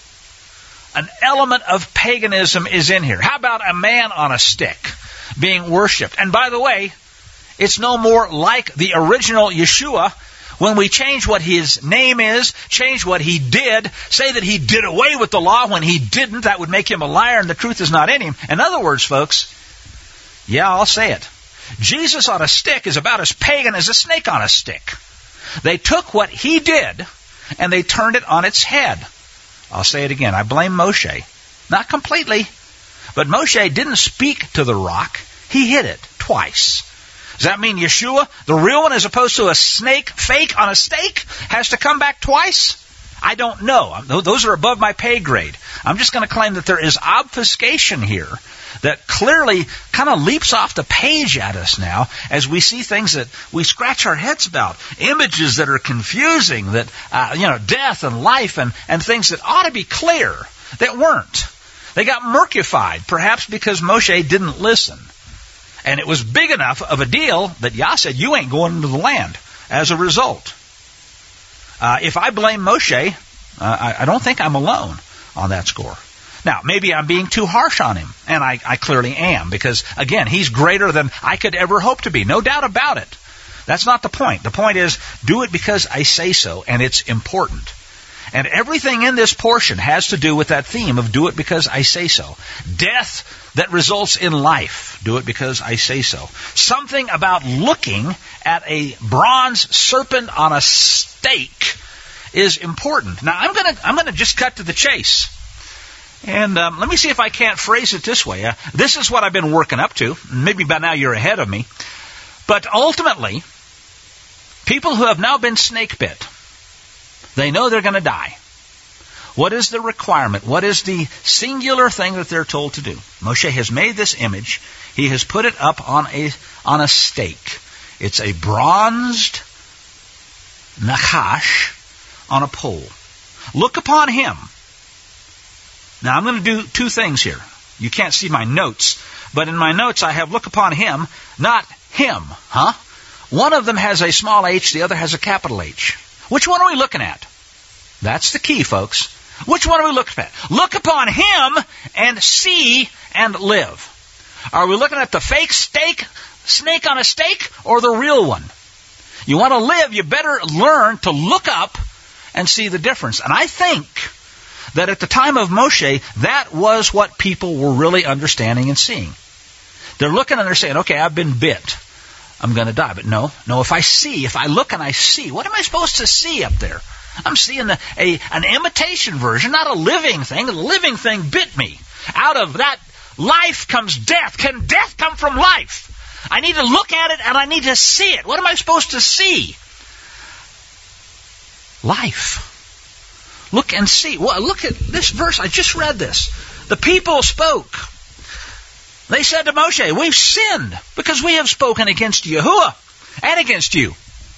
An element of paganism is in here. How about a man on a stick being worshipped? And by the way, it's no more like the original Yeshua when we change what his name is, change what he did, say that he did away with the law when he didn't. That would make him a liar and the truth is not in him. In other words, folks, yeah, I'll say it. Jesus on a stick is about as pagan as a snake on a stick. They took what he did and they turned it on its head. I'll say it again. I blame Moshe. Not completely. But Moshe didn't speak to the rock. He hit it twice. Does that mean Yeshua, the real one, as opposed to a snake fake on a stake, has to come back twice? I don't know. Those are above my pay grade. I'm just going to claim that there is obfuscation here that clearly kind of leaps off the page at us now as we see things that we scratch our heads about. Images that are confusing, that, death and life and things that ought to be clear that weren't. They got murkified, perhaps because Moshe didn't listen. And it was big enough of a deal that Yah said, you ain't going into the land as a result. If I blame Moshe, I don't think I'm alone on that score. Now, maybe I'm being too harsh on him, and I clearly am, because, again, he's greater than I could ever hope to be. No doubt about it. That's not the point. The point is, do it because I say so, and it's important. And everything in this portion has to do with that theme of do it because I say so. Death that results in life. Do it because I say so. Something about looking at a bronze serpent on a stake is important. Now, I'm going to just cut to the chase. And let me see if I can't phrase it this way. This is what I've been working up to. Maybe by now you're ahead of me. But ultimately, people who have now been snake bit, they know they're going to die. What is the requirement? What is the singular thing that they're told to do? Moshe has made this image. He has put it up on a stake. It's a bronzed nachash on a pole. Look upon him. Now I'm going to do two things here. You can't see my notes, but in my notes I have look upon him, not him. One of them has a small h, the other has a capital H. Which one are we looking at? That's the key, folks. Which one are we looking at? Look upon him and see and live. Are we looking at the fake snake on a stake, or the real one? You want to live, you better learn to look up and see the difference. And I think that at the time of Moshe, that was what people were really understanding and seeing. They're looking and they're saying, okay, I've been bit. I'm going to die. But no, if I look and I see, what am I supposed to see up there? I'm seeing an imitation version, not a living thing. The living thing bit me. Out of that life comes death. Can death come from life? I need to look at it and I need to see it. What am I supposed to see? Life. Look and see. Well, look at this verse. I just read this. The people spoke. They said to Moshe, we've sinned because we have spoken against Yahuwah and against you.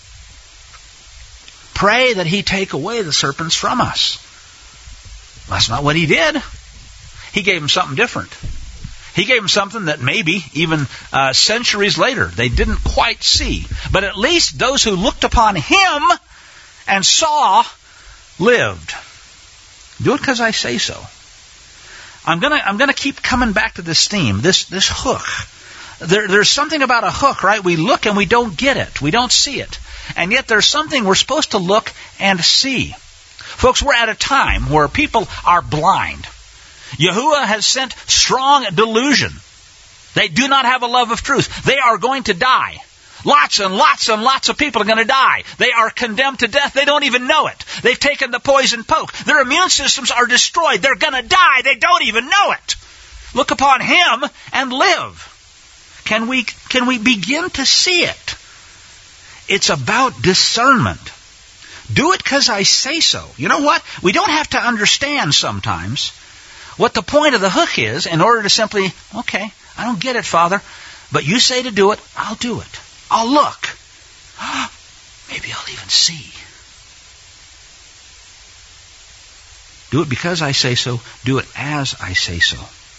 Pray that he take away the serpents from us. That's not what he did. He gave them something different. He gave them something that maybe even centuries later they didn't quite see. But at least those who looked upon him and saw lived. Do it because I say so. I'm gonna keep coming back to this theme, this hook. There's something about a hook, right? We look and we don't get it. We don't see it. And yet there's something we're supposed to look and see. Folks, we're at a time where people are blind. Yahuwah has sent strong delusion. They do not have a love of truth. They are going to die. Lots and lots and lots of people are going to die. They are condemned to death. They don't even know it. They've taken the poison poke. Their immune systems are destroyed. They're going to die. They don't even know it. Look upon him and live. Can we begin to see it? It's about discernment. Do it because I say so. You know what? We don't have to understand sometimes what the point of the hook is in order to simply, okay, I don't get it, Father, but you say to do it, I'll do it. I'll look. Maybe I'll even see. Do it because I say so. Do it as I say so.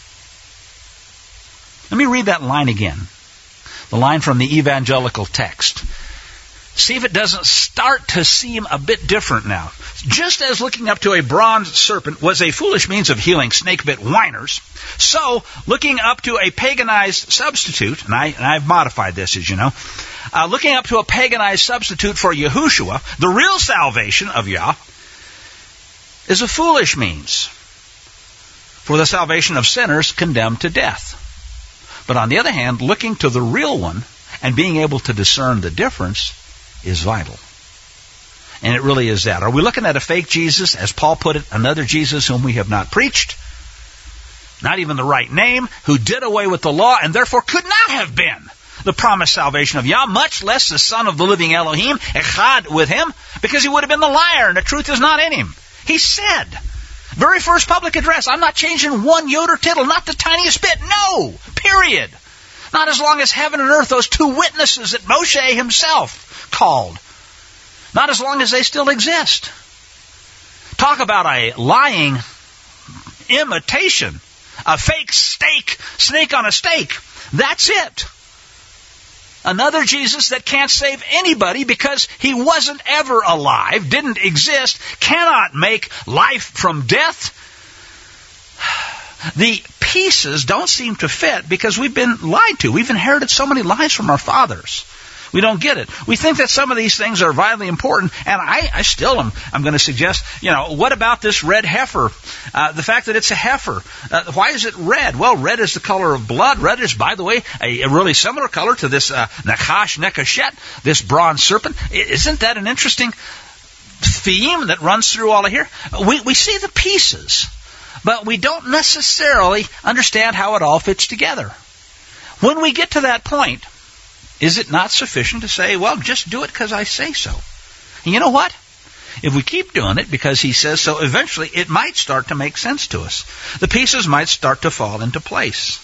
Let me read that line again. The line from the evangelical text. See if it doesn't start to seem a bit different now. Just as looking up to a bronze serpent was a foolish means of healing snake-bit whiners, so looking up to a paganized substitute, and I've modified this, as you know, looking up to a paganized substitute for Yahushua, the real salvation of Yah, is a foolish means for the salvation of sinners condemned to death. But on the other hand, looking to the real one and being able to discern the difference is vital. And it really is that. Are we looking at a fake Jesus, as Paul put it, another Jesus whom we have not preached, not even the right name, who did away with the law and therefore could not have been the promised salvation of Yah, much less the Son of the living Elohim, Echad with him, because he would have been the liar and the truth is not in him. He said, very first public address, I'm not changing one jot or tittle, not the tiniest bit. No, period. Not as long as heaven and earth, those two witnesses that Moshe himself called. Not as long as they still exist. Talk about a lying imitation. A fake snake on a stake. That's it. Another Jesus that can't save anybody because he wasn't ever alive, didn't exist, cannot make life from death. The pieces don't seem to fit because we've been lied to. We've inherited so many lies from our fathers. We don't get it. We think that some of these things are vitally important, and I still am going to suggest, what about this red heifer? The fact that it's a heifer. Why is it red? Well, red is the color of blood. Red is, by the way, a really similar color to this Nachash Nekashet, this bronze serpent. Isn't that an interesting theme that runs through all of here? We see the pieces, but we don't necessarily understand how it all fits together. When we get to that point, is it not sufficient to say, well, just do it because I say so? And you know what? If we keep doing it because he says so, eventually it might start to make sense to us. The pieces might start to fall into place.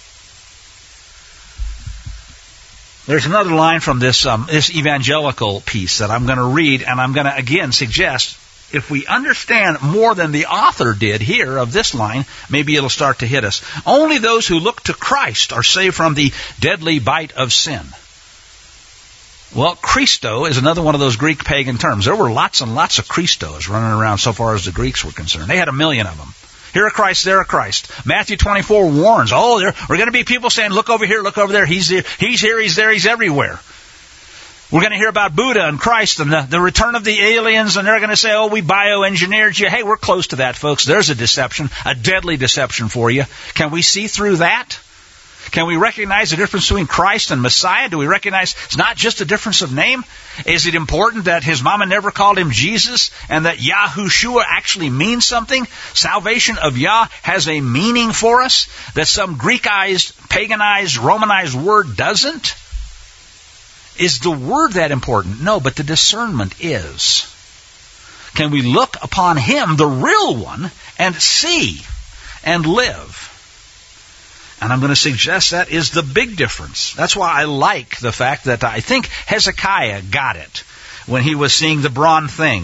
There's another line from this evangelical piece that I'm going to read, and I'm going to again suggest if we understand more than the author did here of this line, maybe it'll start to hit us. Only those who look to Christ are saved from the deadly bite of sin. Well, Christo is another one of those Greek pagan terms. There were lots and lots of Christos running around so far as the Greeks were concerned. They had 1 million of them. Here a Christ, there a Christ. Matthew 24 warns, there are going to be people saying, look over here, look over there. He's here, he's there, he's everywhere. We're going to hear about Buddha and Christ and the return of the aliens, and they're going to say, we bioengineered you. Hey, we're close to that, folks. There's a deception, a deadly deception for you. Can we see through that? Can we recognize the difference between Christ and Messiah? Do we recognize it's not just a difference of name? Is it important that his mama never called him Jesus and that Yahushua actually means something? Salvation of Yah has a meaning for us that some Greekized, paganized, Romanized word doesn't? Is the word that important? No, but the discernment is. Can we look upon him, the real one, and see and live? And I'm going to suggest that is the big difference. That's why I like the fact that I think Hezekiah got it when he was seeing the bronze thing,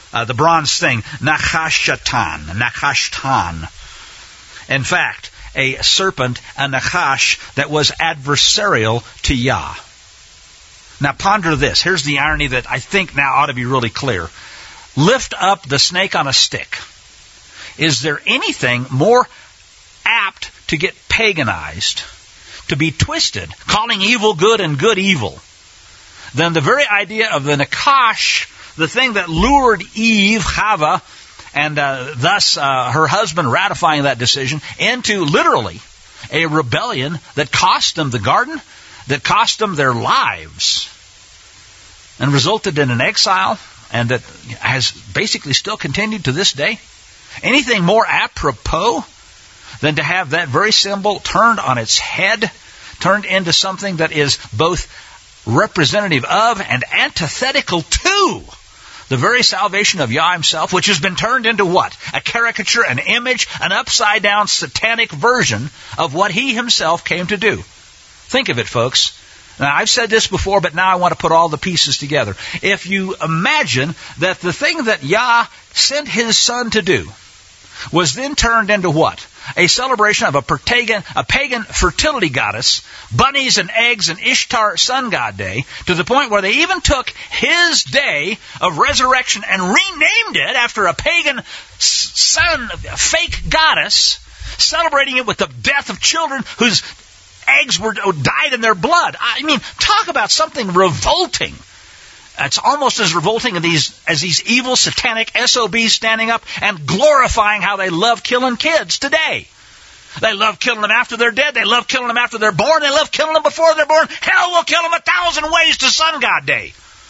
Nachashtan. In fact, a serpent, a Nachash, that was adversarial to Yah. Now ponder this. Here's the irony that I think now ought to be really clear. Lift up the snake on a stick. Is there anything more apt to get paganized, to be twisted, calling evil good and good evil, than the very idea of the Nakash, the thing that lured Eve, Chava, and thus her husband ratifying that decision, into literally a rebellion that cost them the garden, that cost them their lives, and resulted in an exile, and that has basically still continued to this day? Anything more apropos than to have that very symbol turned on its head, turned into something that is both representative of and antithetical to the very salvation of Yah himself, which has been turned into what? A caricature, an image, an upside-down satanic version of what he himself came to do. Think of it, folks. Now, I've said this before, but now I want to put all the pieces together. If you imagine that the thing that Yah sent his son to do was then turned into what? A celebration of a pagan fertility goddess, bunnies and eggs and Ishtar sun god day, to the point where they even took his day of resurrection and renamed it after a pagan sun, fake goddess, celebrating it with the death of children whose eggs died in their blood. I mean, talk about something revolting. It's almost as revolting as these evil satanic SOBs standing up and glorifying how they love killing kids today. They love killing them after they're dead. They love killing them after they're born. They love killing them before they're born. Hell, we'll kill them 1,000 ways to Sun God Day.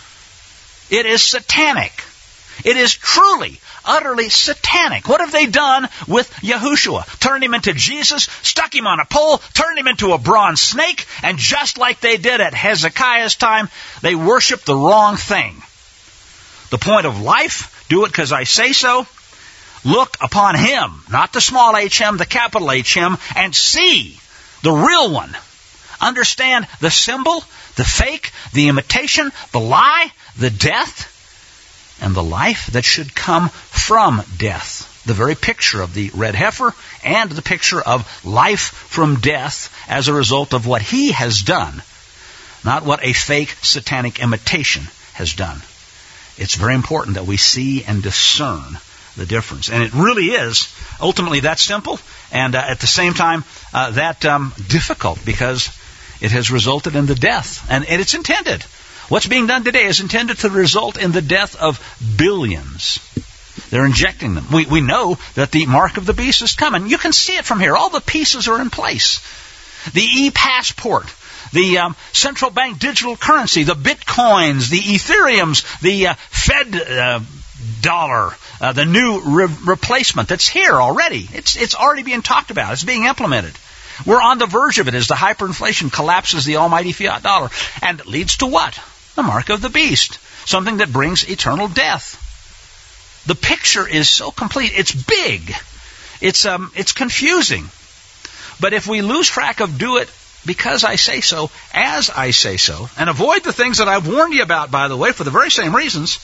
It is satanic. It is truly, utterly satanic. What have they done with Yahushua? Turned him into Jesus, stuck him on a pole, turned him into a bronze snake, and just like they did at Hezekiah's time, they worshiped the wrong thing. The point of life, do it because I say so. Look upon him, not the small h-m, the capital H-M, and see the real one. Understand the symbol, the fake, the imitation, the lie, the death, and the life that should come from death. The very picture of the red heifer and the picture of life from death as a result of what he has done, not what a fake satanic imitation has done. It's very important that we see and discern the difference. And it really is ultimately that simple and at the same time that difficult, because it has resulted in the death. And it's intended. What's being done today is intended to result in the death of billions. They're injecting them. We know that the mark of the beast is coming. You can see it from here. All the pieces are in place. The e-passport, the central bank digital currency, the bitcoins, the Ethereums, the Fed dollar, the new replacement that's here already. It's already being talked about. It's being implemented. We're on the verge of it as the hyperinflation collapses the almighty fiat dollar. And it leads to what? The mark of the beast. Something that brings eternal death. The picture is so complete. It's big. It's confusing. But if we lose track of do it because I say so, as I say so, and avoid the things that I've warned you about, by the way, for the very same reasons,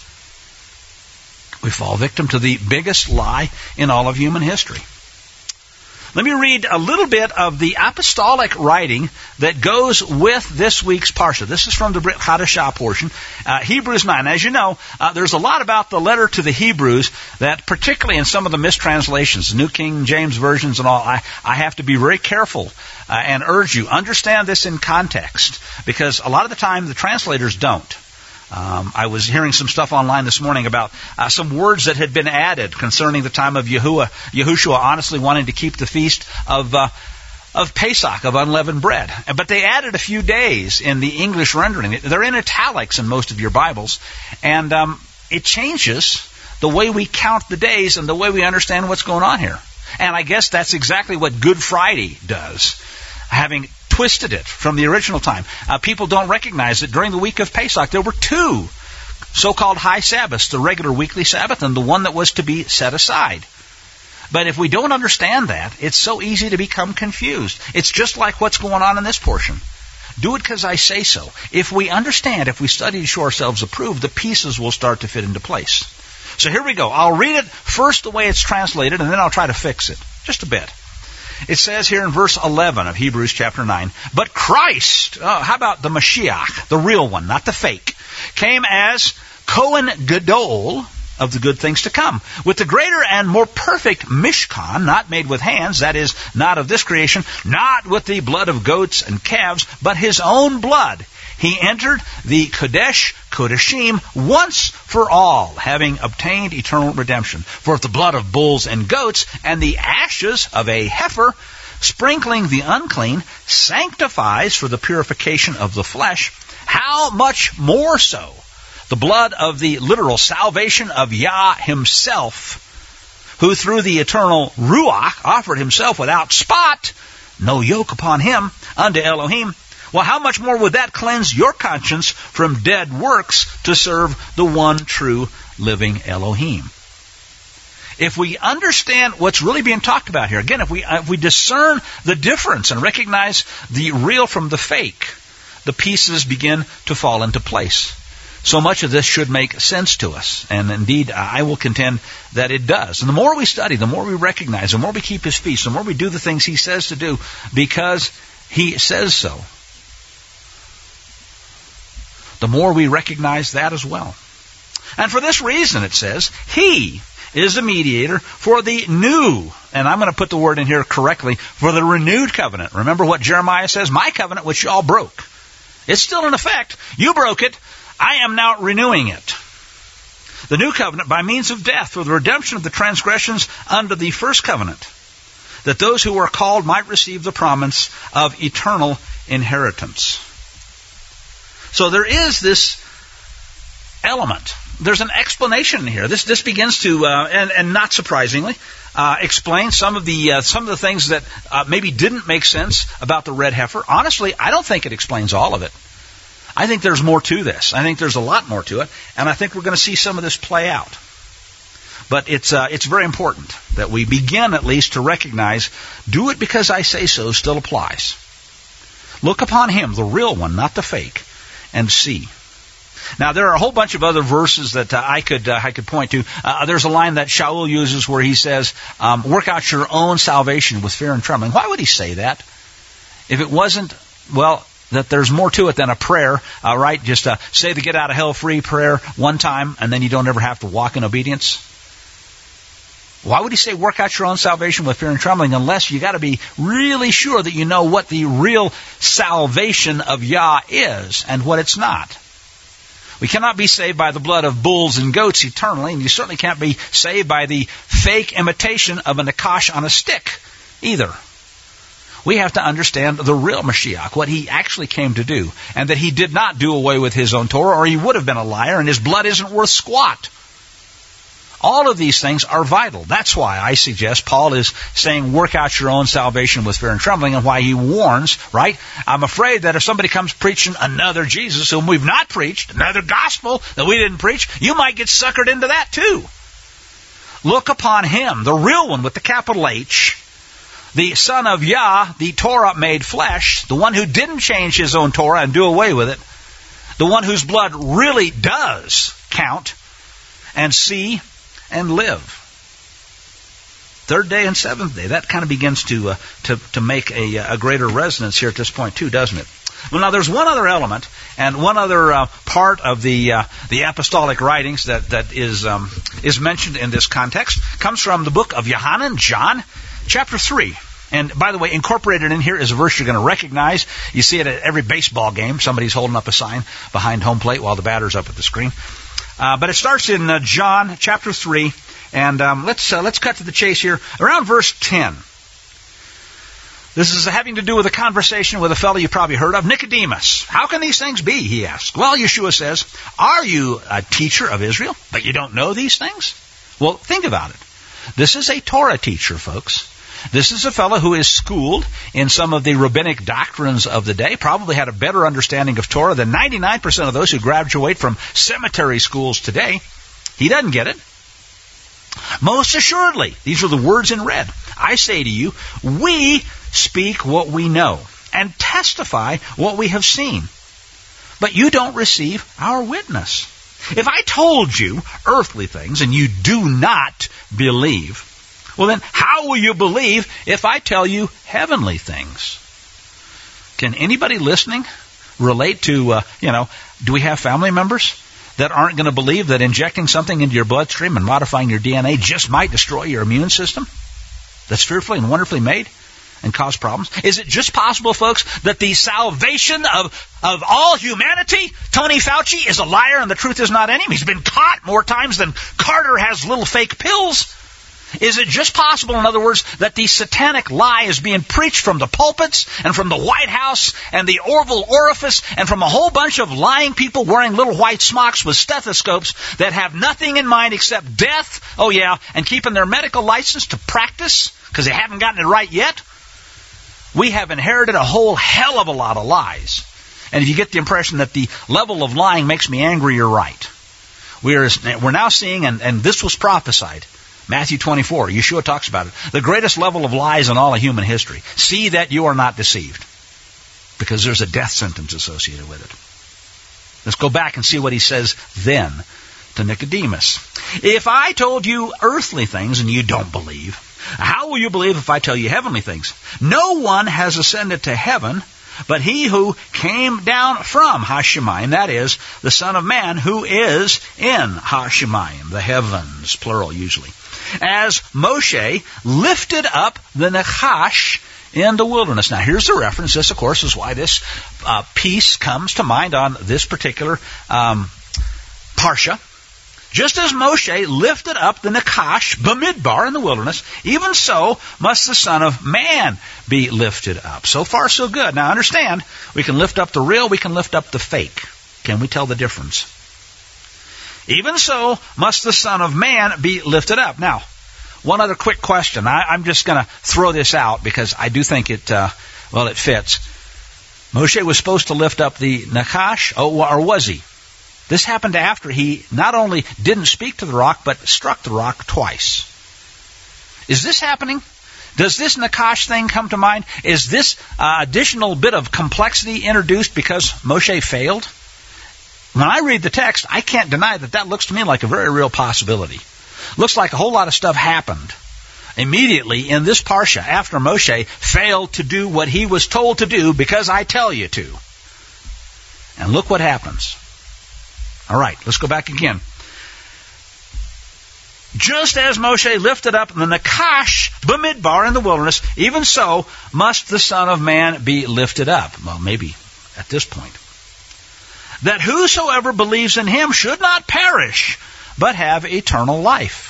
we fall victim to the biggest lie in all of human history. Let me read a little bit of the apostolic writing that goes with this week's Parsha. This is from the Brit Hadashah portion, Hebrews 9. As you know, there's a lot about the letter to the Hebrews that, particularly in some of the mistranslations, New King James versions and all, I have to be very careful and urge you, understand this in context, because a lot of the time the translators don't. I was hearing some stuff online this morning about some words that had been added concerning the time of Yahushua honestly wanting to keep the feast of Pesach, of unleavened bread. But they added a few days in the English rendering. They're in italics in most of your Bibles. And it changes the way we count the days and the way we understand what's going on here. And I guess that's exactly what Good Friday does, having twisted it from the original time. People don't recognize that during the week of Pesach there were two so-called high Sabbaths, the regular weekly Sabbath and the one that was to be set aside. But if we don't understand that, it's so easy to become confused. It's just like what's going on in this portion. Do it because I say so. If we understand, if we study to show ourselves approved, the pieces will start to fit into place. So here we go. I'll read it first the way it's translated, and then I'll try to fix it just a bit. It says here in verse 11 of Hebrews chapter 9, but Christ, how about the Mashiach, the real one, not the fake, came as Kohen Gadol of the good things to come, with the greater and more perfect Mishkan, not made with hands, that is, not of this creation, not with the blood of goats and calves, but his own blood. He entered the Kodesh Kodeshim once for all, having obtained eternal redemption. For if the blood of bulls and goats and the ashes of a heifer, sprinkling the unclean, sanctifies for the purification of the flesh, how much more so the blood of the literal salvation of Yah himself, who through the eternal Ruach offered himself without spot, no yoke upon him, unto Elohim. Well, how much more would that cleanse your conscience from dead works to serve the one true living Elohim? If we understand what's really being talked about here, again, if we discern the difference and recognize the real from the fake, the pieces begin to fall into place. So much of this should make sense to us, and indeed, I will contend that it does. And the more we study, the more we recognize, the more we keep his feast, the more we do the things he says to do, because he says so, the more we recognize that as well. And for this reason, it says, he is the mediator for the new, and I'm going to put the word in here correctly, for the renewed covenant. Remember what Jeremiah says? My covenant which y'all broke. It's still in effect. You broke it. I am now renewing it. The new covenant by means of death for the redemption of the transgressions under the first covenant, that those who are called might receive the promise of eternal inheritance. So there is this element. There's an explanation here. This begins to, and not surprisingly, explain some of the things that maybe didn't make sense about the red heifer. Honestly, I don't think it explains all of it. I think there's more to this. I think there's a lot more to it, and I think we're going to see some of this play out. But it's very important that we begin at least to recognize, do it because I say so still applies. Look upon him, the real one, not the fake, and see. Now, there are a whole bunch of other verses that I could point to. There's a line that Shaul uses where he says, work out your own salvation with fear and trembling. Why would he say that? If it wasn't, well, that there's more to it than a prayer, right? Just say the get out of hell free prayer one time, and then you don't ever have to walk in obedience. Why would he say work out your own salvation with fear and trembling unless you got to be really sure that you know what the real salvation of Yah is and what it's not? We cannot be saved by the blood of bulls and goats eternally, and you certainly can't be saved by the fake imitation of a Nakash on a stick either. We have to understand the real Mashiach, what he actually came to do, and that he did not do away with his own Torah, or he would have been a liar, and his blood isn't worth squat. All of these things are vital. That's why I suggest Paul is saying work out your own salvation with fear and trembling, and why he warns, right? I'm afraid that if somebody comes preaching another Jesus whom we've not preached, another gospel that we didn't preach, you might get suckered into that too. Look upon him, the real one with the capital H, the Son of Yah, the Torah made flesh, the one who didn't change his own Torah and do away with it, the one whose blood really does count, and see and live. Third day and seventh day. That kind of begins to make a greater resonance here at this point too, doesn't it? Well, now there's one other element and one other part of the apostolic writings that is mentioned in this context. Comes from the book of Yohanan, John, chapter 3. And by the way, incorporated in here is a verse you're going to recognize. You see it at every baseball game. Somebody's holding up a sign behind home plate while the batter's up at the screen. But it starts in John chapter 3, and let's cut to the chase here. Around verse 10. This is having to do with a conversation with a fellow you probably heard of, Nicodemus. How can these things be, he asks. Well, Yeshua says, are you a teacher of Israel, but you don't know these things? Well, think about it. This is a Torah teacher, folks. This is a fellow who is schooled in some of the rabbinic doctrines of the day, probably had a better understanding of Torah than 99% of those who graduate from seminary schools today. He doesn't get it. Most assuredly, these are the words in red. I say to you, we speak what we know and testify what we have seen, but you don't receive our witness. If I told you earthly things and you do not believe, well then, how will you believe if I tell you heavenly things? Can anybody listening relate to, do we have family members that aren't going to believe that injecting something into your bloodstream and modifying your DNA just might destroy your immune system that's fearfully and wonderfully made and cause problems? Is it just possible, folks, that the salvation of all humanity, Tony Fauci, is a liar and the truth is not in him? He's been caught more times than Carter has little fake pills. Is it just possible, in other words, that the satanic lie is being preached from the pulpits and from the White House and the Oval Orifice and from a whole bunch of lying people wearing little white smocks with stethoscopes that have nothing in mind except death, and keeping their medical license to practice because they haven't gotten it right yet? We have inherited a whole hell of a lot of lies. And if you get the impression that the level of lying makes me angry, you're right. We're now seeing, and this was prophesied, Matthew 24, Yeshua talks about it, the greatest level of lies in all of human history. See that you are not deceived, because there's a death sentence associated with it. Let's go back and see what he says then to Nicodemus. If I told you earthly things and you don't believe, how will you believe if I tell you heavenly things? No one has ascended to heaven but he who came down from Hashemayim, that is, the Son of Man who is in Hashemayim, the heavens, plural usually. As Moshe lifted up the Nachash in the wilderness. Now here's the reference. This, of course, is why this piece comes to mind on this particular parsha. Just as Moshe lifted up the Nakash, Bamidbar, in the wilderness, even so must the Son of Man be lifted up. So far, so good. Now understand, we can lift up the real, we can lift up the fake. Can we tell the difference? Even so must the Son of Man be lifted up. Now, one other quick question. I'm just going to throw this out because I do think it fits. Moshe was supposed to lift up the Nakash, or was he? This happened after he not only didn't speak to the rock, but struck the rock twice. Is this happening? Does this Nakash thing come to mind? Is this additional bit of complexity introduced because Moshe failed? When I read the text, I can't deny that looks to me like a very real possibility. Looks like a whole lot of stuff happened immediately in this parsha after Moshe failed to do what he was told to do because I tell you to. And look what happens. All right, let's go back again. Just as Moshe lifted up the Nakash B'midbar in the wilderness, even so must the Son of Man be lifted up. Well, maybe at this point. That whosoever believes in him should not perish, but have eternal life.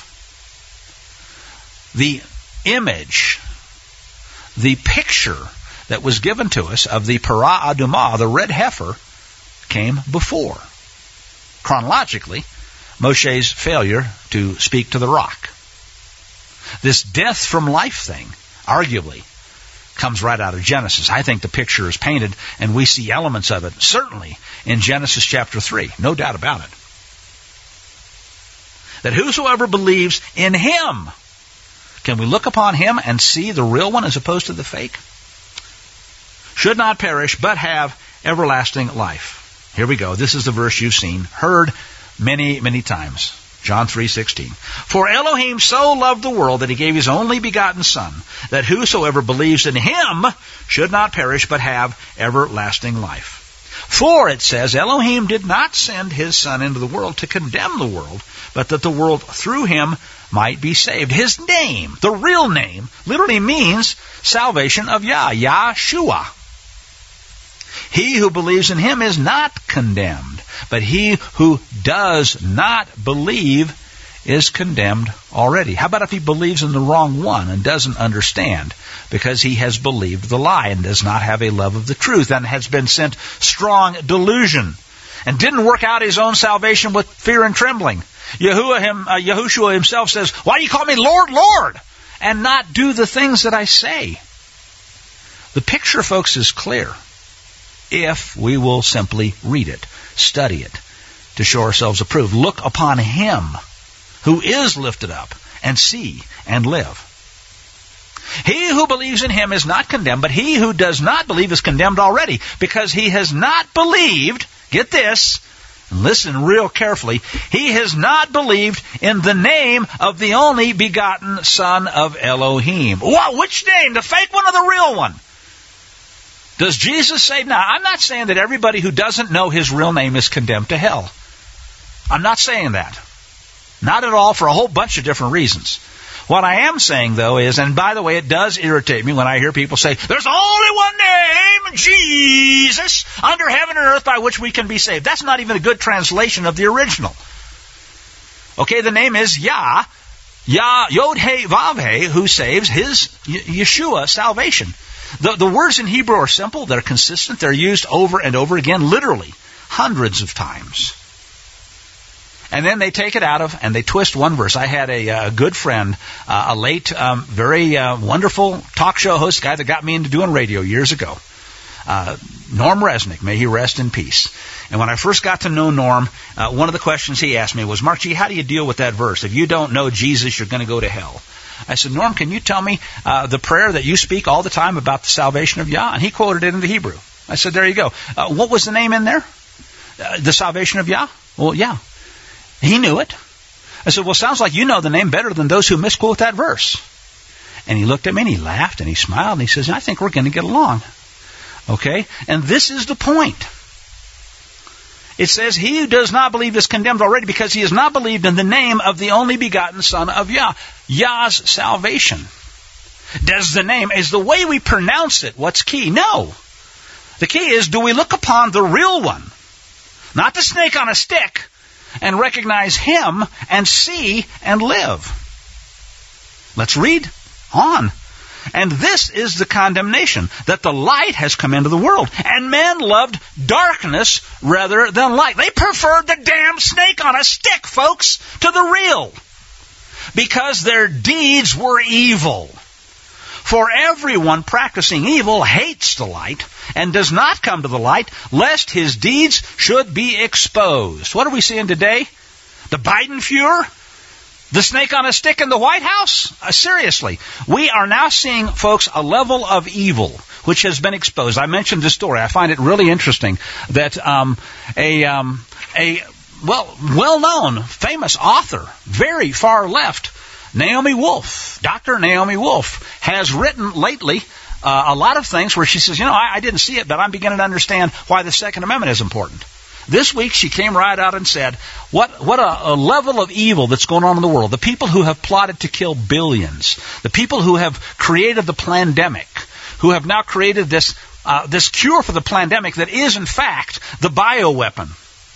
The image, the picture that was given to us of the Parah Adumah, the red heifer, came before. Chronologically, Moshe's failure to speak to the rock. This death from life thing, arguably, comes right out of Genesis. I think the picture is painted, and we see elements of it, certainly, in Genesis chapter 3. No doubt about it. That whosoever believes in him, can we look upon him and see the real one as opposed to the fake? Should not perish, but have everlasting life. Here we go. This is the verse you've seen, heard many, many times. John 3:16. For Elohim so loved the world that he gave his only begotten Son, that whosoever believes in him should not perish, but have everlasting life. For, it says, Elohim did not send his Son into the world to condemn the world, but that the world through him might be saved. His name, the real name, literally means salvation of Yah, Yahshua. He who believes in him is not condemned, but he who does not believe is condemned already. How about if he believes in the wrong one and doesn't understand because he has believed the lie and does not have a love of the truth and has been sent strong delusion and didn't work out his own salvation with fear and trembling? Yahushua himself says, why do you call me Lord, Lord, and not do the things that I say? The picture, folks, is clear if we will simply read it, study it, to show ourselves approved. Look upon him who is lifted up and see and live. He who believes in him is not condemned, but he who does not believe is condemned already, because he has not believed, get this, listen real carefully, he has not believed in the name of the only begotten Son of Elohim. Wow, which name? The fake one or the real one? Does Jesus say, now, I'm not saying that everybody who doesn't know his real name is condemned to hell. I'm not saying that. Not at all, for a whole bunch of different reasons. What I am saying, though, is, and by the way, it does irritate me when I hear people say, there's only one name, Jesus, under heaven and earth by which we can be saved. That's not even a good translation of the original. Okay, the name is Yah, Yod-He-Vav-He, who saves his Yeshua salvation. The words in Hebrew are simple, they're consistent, they're used over and over again, literally, hundreds of times. And then they take it out of, and they twist one verse. I had a good friend, a late, very wonderful talk show host, guy that got me into doing radio years ago. Norm Resnick, may he rest in peace. And when I first got to know Norm, one of the questions he asked me was, Mark G., how do you deal with that verse? If you don't know Jesus, you're going to go to hell. I said, Norm, can you tell me the prayer that you speak all the time about the salvation of Yah? And he quoted it in the Hebrew. I said, there you go. What was the name in there? The salvation of Yah? Well, yeah. He knew it. I said, well, sounds like you know the name better than those who misquote that verse. And he looked at me and he laughed and he smiled and he says, I think we're going to get along. Okay? And this is the point. It says, he who does not believe is condemned already because he has not believed in the name of the only begotten Son of Yah. Yah's salvation. Does the name, is the way we pronounce it what's key? No. The key is, do we look upon the real one? Not the snake on a stick, and recognize him and see and live. Let's read on. And this is the condemnation, that the light has come into the world, and men loved darkness rather than light. They preferred the damn snake on a stick, folks, to the real, because their deeds were evil. For everyone practicing evil hates the light and does not come to the light, lest his deeds should be exposed. What are we seeing today? The Biden Fuhrer? The snake on a stick in the White House? Seriously. We are now seeing, folks, a level of evil which has been exposed. I mentioned this story. I find it really interesting that a well-known, famous author, very far left, Naomi Wolf, Dr. Naomi Wolf, has written lately a lot of things where she says, I didn't see it, but I'm beginning to understand why the Second Amendment is important. This week she came right out and said, what a level of evil that's going on in the world. The people who have plotted to kill billions, the people who have created the pandemic, who have now created this cure for the pandemic that is, in fact, the bioweapon.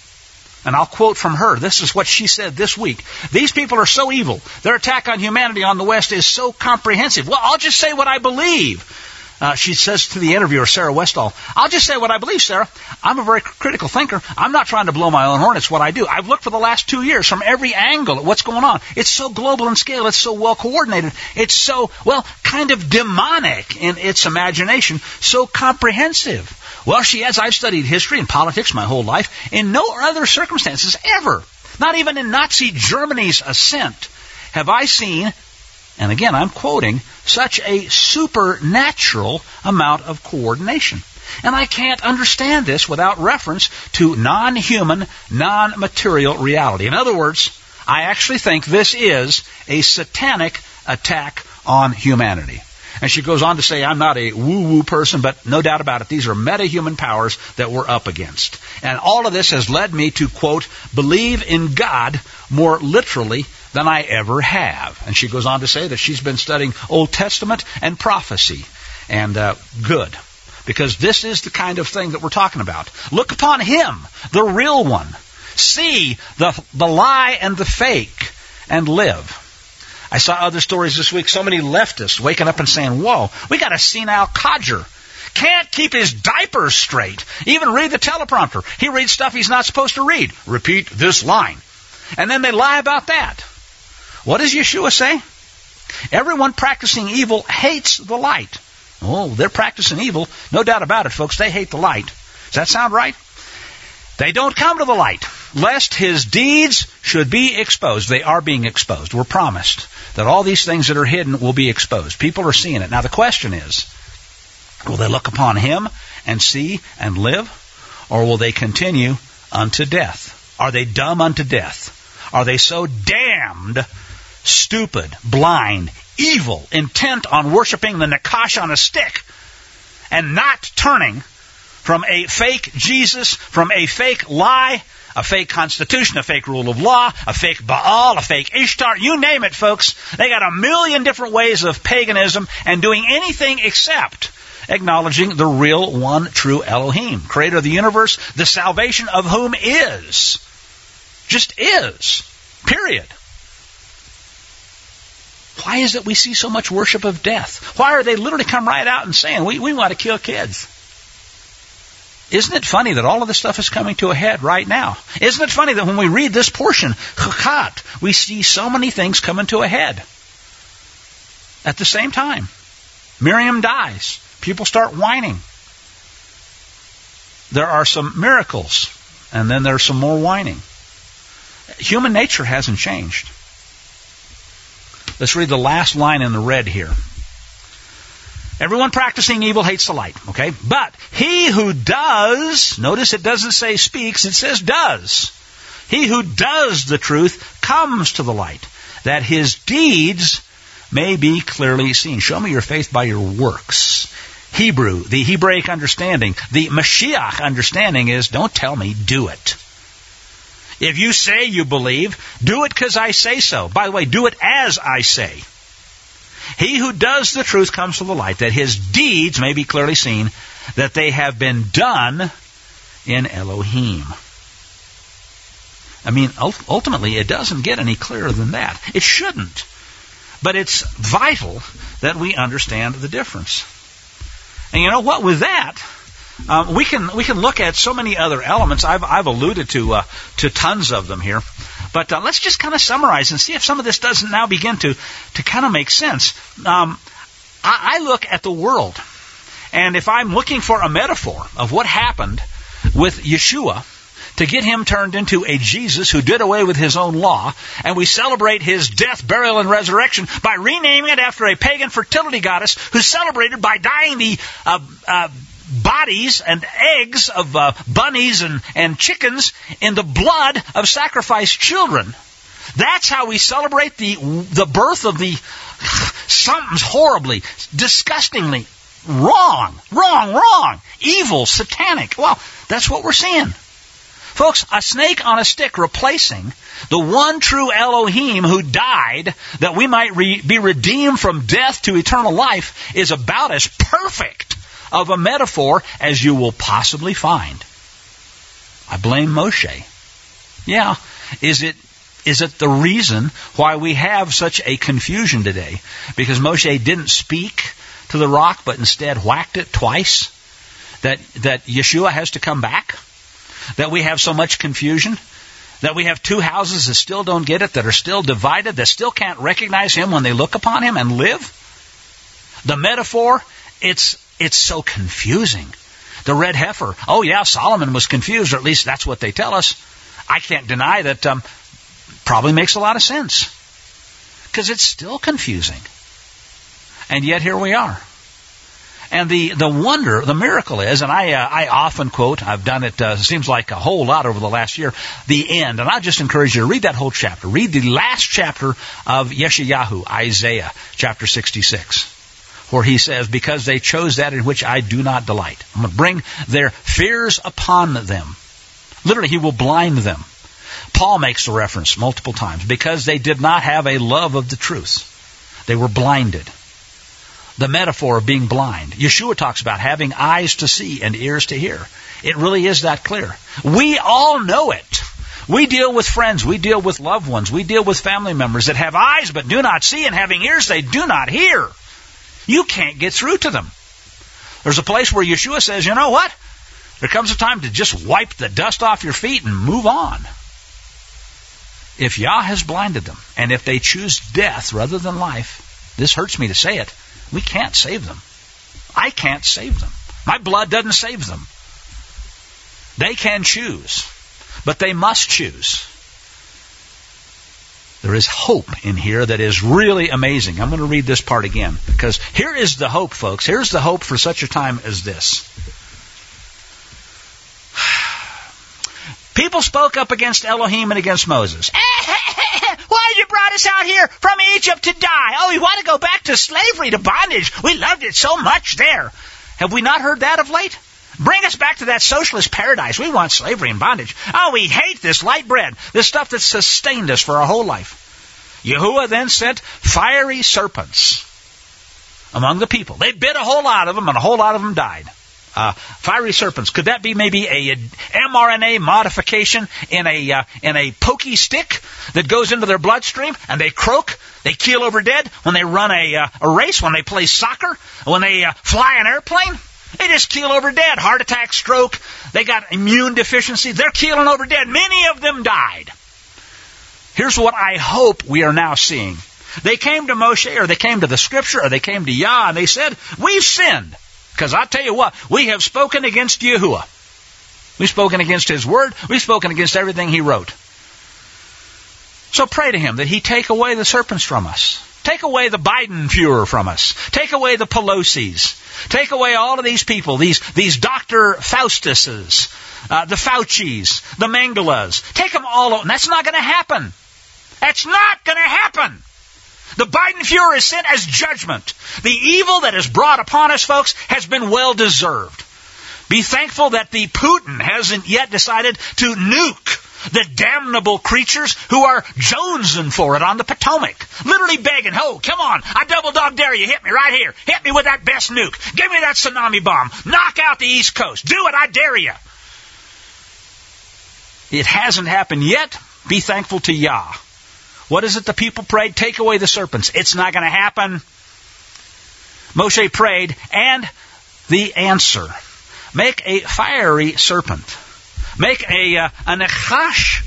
And I'll quote from her. This is what she said this week. These people are so evil. Their attack on humanity on the West is so comprehensive. Well, I'll just say what I believe. She says to the interviewer, Sarah Westall, I'll just say what I believe, Sarah. I'm a very critical thinker. I'm not trying to blow my own horn. It's what I do. I've looked for the last 2 years from every angle at what's going on. It's so global in scale. It's so well coordinated. It's so, kind of demonic in its imagination. So comprehensive. Well, she adds, I've studied history and politics my whole life. In no other circumstances ever, not even in Nazi Germany's ascent, have I seen, and again I'm quoting, such a supernatural amount of coordination. And I can't understand this without reference to non-human, non-material reality. In other words, I actually think this is a satanic attack on humanity. And she goes on to say, I'm not a woo-woo person, but no doubt about it, these are meta-human powers that we're up against. And all of this has led me to, quote, believe in God more literally than I ever have. And she goes on to say that she's been studying Old Testament and prophecy. And good, because this is the kind of thing that we're talking about. Look upon him, the real one. See the lie and the fake, and live. I saw other stories this week, so many leftists waking up and saying, whoa, we got a senile codger. Can't keep his diapers straight. Even read the teleprompter. He reads stuff he's not supposed to read. Repeat this line. And then they lie about that. What does Yeshua say? Everyone practicing evil hates the light. Oh, they're practicing evil. No doubt about it, folks. They hate the light. Does that sound right? They don't come to the light, lest his deeds should be exposed. They are being exposed. We're promised that all these things that are hidden will be exposed. People are seeing it. Now the question is, will they look upon him and see and live? Or will they continue unto death? Are they dumb unto death? Are they so damned stupid, blind, evil, intent on worshiping the Nakash on a stick and not turning from a fake Jesus, from a fake lie, a fake constitution, a fake rule of law, a fake Baal, a fake Ishtar, you name it, folks. They got a million different ways of paganism and doing anything except acknowledging the real one true Elohim, creator of the universe, the salvation of whom is. Just is. Period. Why is it we see so much worship of death? Why are they literally come right out and saying, we want to kill kids? Isn't it funny that all of this stuff is coming to a head right now? Isn't it funny that when we read this portion, Chukat, we see so many things coming to a head at the same time? Miriam dies. People start whining. There are some miracles, and then there's some more whining. Human nature hasn't changed. Let's read the last line in the red here. Everyone practicing evil hates the light, okay? But he who does, notice it doesn't say speaks, it says does. He who does the truth comes to the light, that his deeds may be clearly seen. Show me your faith by your works. Hebrew, the Hebraic understanding, the Mashiach understanding is, don't tell me, do it. If you say you believe, do it because I say so. By the way, do it as I say. He who does the truth comes to the light, that his deeds may be clearly seen, that they have been done in Elohim. I mean, ultimately, it doesn't get any clearer than that. It shouldn't. But it's vital that we understand the difference. And you know what? With that, we can look at so many other elements. I've alluded to tons of them here. But let's just kind of summarize and see if some of this doesn't now begin to kind of make sense. I look at the world, and if I'm looking for a metaphor of what happened with Yeshua to get him turned into a Jesus who did away with his own law, and we celebrate his death, burial, and resurrection by renaming it after a pagan fertility goddess who's celebrated by dyeing the bodies and eggs of bunnies and chickens in the blood of sacrificed children. That's how we celebrate the birth of the something's horribly, disgustingly wrong, evil, satanic. Well, that's what we're seeing. Folks, a snake on a stick replacing the one true Elohim who died that we might be redeemed from death to eternal life is about as perfect of a metaphor as you will possibly find. I blame Moshe. Yeah, is it the reason why we have such a confusion today? Because Moshe didn't speak to the rock, but instead whacked it twice? That Yeshua has to come back? That we have so much confusion? That we have two houses that still don't get it, that are still divided, that still can't recognize him when they look upon him and live? The metaphor, it's so confusing. The red heifer, oh yeah, Solomon was confused, or at least that's what they tell us. I can't deny that probably makes a lot of sense. Because it's still confusing. And yet here we are. And the wonder, the miracle is, and I often quote, I've done it, seems like a whole lot over the last year, the end. And I just encourage you to read that whole chapter. Read the last chapter of Yeshayahu, Isaiah, chapter 66, where he says, because they chose that in which I do not delight. I'm going to bring their fears upon them. Literally, he will blind them. Paul makes the reference multiple times. Because they did not have a love of the truth. They were blinded. The metaphor of being blind. Yeshua talks about having eyes to see and ears to hear. It really is that clear. We all know it. We deal with friends. We deal with loved ones. We deal with family members that have eyes but do not see, and having ears they do not hear. You can't get through to them. There's a place where Yeshua says, you know what? There comes a time to just wipe the dust off your feet and move on. If Yah has blinded them, and if they choose death rather than life, this hurts me to say it, we can't save them. I can't save them. My blood doesn't save them. They can choose, but they must choose. There is hope in here that is really amazing. I'm going to read this part again, because here is the hope, folks. Here's the hope for such a time as this. People spoke up against Elohim and against Moses. Why did you brought us out here from Egypt to die? Oh, we want to go back to slavery, to bondage. We loved it so much there. Have we not heard that of late? Bring us back to that socialist paradise. We want slavery and bondage. Oh, we hate this light bread, this stuff that sustained us for our whole life. Yahuwah then sent fiery serpents among the people. They bit a whole lot of them, and a whole lot of them died. Fiery serpents. Could that be maybe a mRNA modification in a pokey stick that goes into their bloodstream and they croak, they keel over dead when they run a race, when they play soccer, when they fly an airplane? They just keel over dead. Heart attack, stroke. They got immune deficiency. They're keeling over dead. Many of them died. Here's what I hope we are now seeing. They came to Moshe, or they came to the Scripture, or they came to Yah, and they said, we've sinned. Because I tell you what, we have spoken against Yahuwah. We've spoken against His Word. We've spoken against everything He wrote. So pray to Him that He take away the serpents from us. Take away the Biden Fuhrer from us. Take away the Pelosi's. Take away all of these people, these Dr. Faustuses, the Fauci's, the Mengelas. Take them all out. And that's not going to happen. That's not going to happen. The Biden Fuhrer is sent as judgment. The evil that is brought upon us, folks, has been well deserved. Be thankful that the Putin hasn't yet decided to nuke the damnable creatures who are jonesing for it on the Potomac. Literally begging, oh, come on, I double dog dare you, hit me right here. Hit me with that best nuke. Give me that tsunami bomb. Knock out the East Coast. Do it, I dare you. It hasn't happened yet. Be thankful to Yah. What is it the people prayed? Take away the serpents. It's not going to happen. Moshe prayed, and the answer. Make a fiery serpent. Make a nechashet,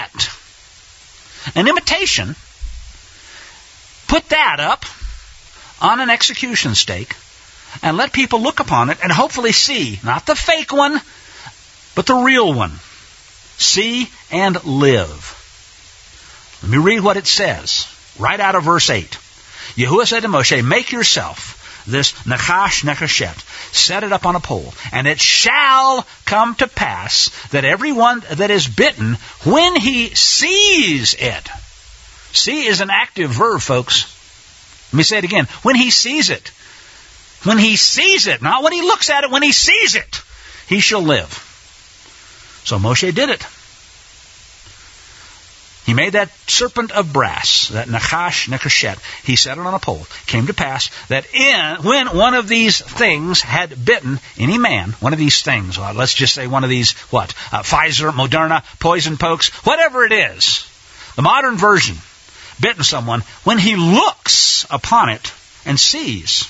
an imitation. Put that up. on an execution stake and let people look upon it and hopefully see, not the fake one, but the real one. See and live. Let me read what it says, right out of verse 8. Yahuwah said to Moshe, make yourself this Nachash Nechashet, set it up on a pole, and it shall come to pass that everyone that is bitten, when he sees it. See is an active verb, folks. Let me say it again. When he sees it. When he sees it, not when he looks at it, when he sees it, he shall live. So Moshe did it. He made that serpent of brass, that Nachash Nechashet. He set it on a pole. Came to pass that when one of these things had bitten any man, one of these things, let's just say one of these, Pfizer, Moderna, poison pokes, whatever it is, the modern version, bitten someone, when he looks upon it and sees,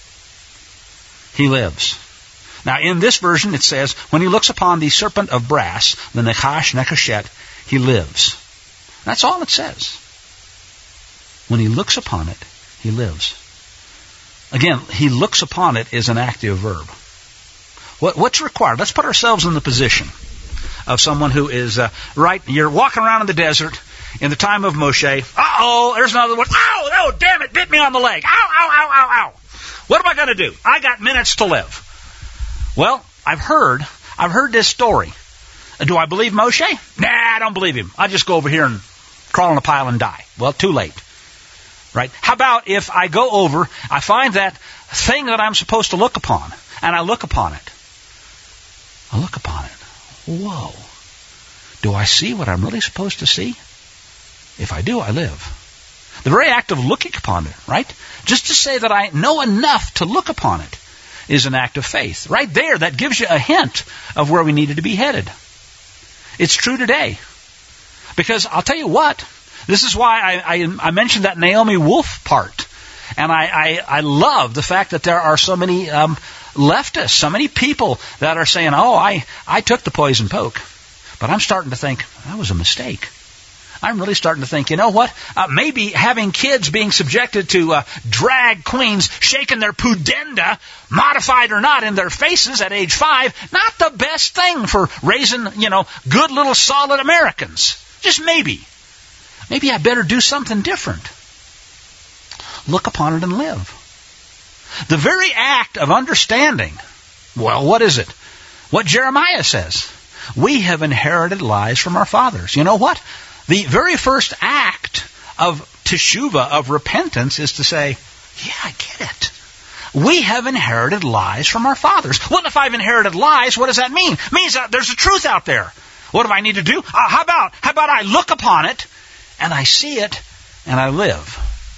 he lives. Now in this version it says, when he looks upon the serpent of brass, the Nachash Nechashet, he lives. That's all it says. When he looks upon it, he lives. Again, he looks upon it is an active verb. What's required? Let's put ourselves in the position of someone who is, you're walking around in the desert in the time of Moshe. Uh-oh, there's another one. Ow, oh, damn it, bit me on the leg. Ow, ow, ow, ow, ow. What am I going to do? I got minutes to live. Well, I've heard this story. Do I believe Moshe? Nah, I don't believe him. I'll just go over here and crawl in a pile and die. Well, too late. Right? How about if I go over, I find that thing that I'm supposed to look upon, and I look upon it. I look upon it. Whoa. Do I see what I'm really supposed to see? If I do, I live. The very act of looking upon it, right? Just to say that I know enough to look upon it is an act of faith. Right there, that gives you a hint of where we needed to be headed. It's true today. Because I'll tell you what, this is why I mentioned that Naomi Wolf part. And I love the fact that there are so many leftists, so many people that are saying, oh, I took the poison poke. But I'm starting to think, that was a mistake. I'm really starting to think, you know what? Maybe having kids being subjected to drag queens shaking their pudenda, modified or not, in their faces at age 5, not the best thing for raising, good little solid Americans. Just maybe. Maybe I better do something different. Look upon it and live. The very act of understanding, well, what is it? What Jeremiah says. We have inherited lies from our fathers. You know what? The very first act of teshuvah, of repentance, is to say, yeah, I get it. We have inherited lies from our fathers. Well, if I've inherited lies, what does that mean? It means that there's a truth out there. What do I need to do? How about I look upon it, and I see it, and I live?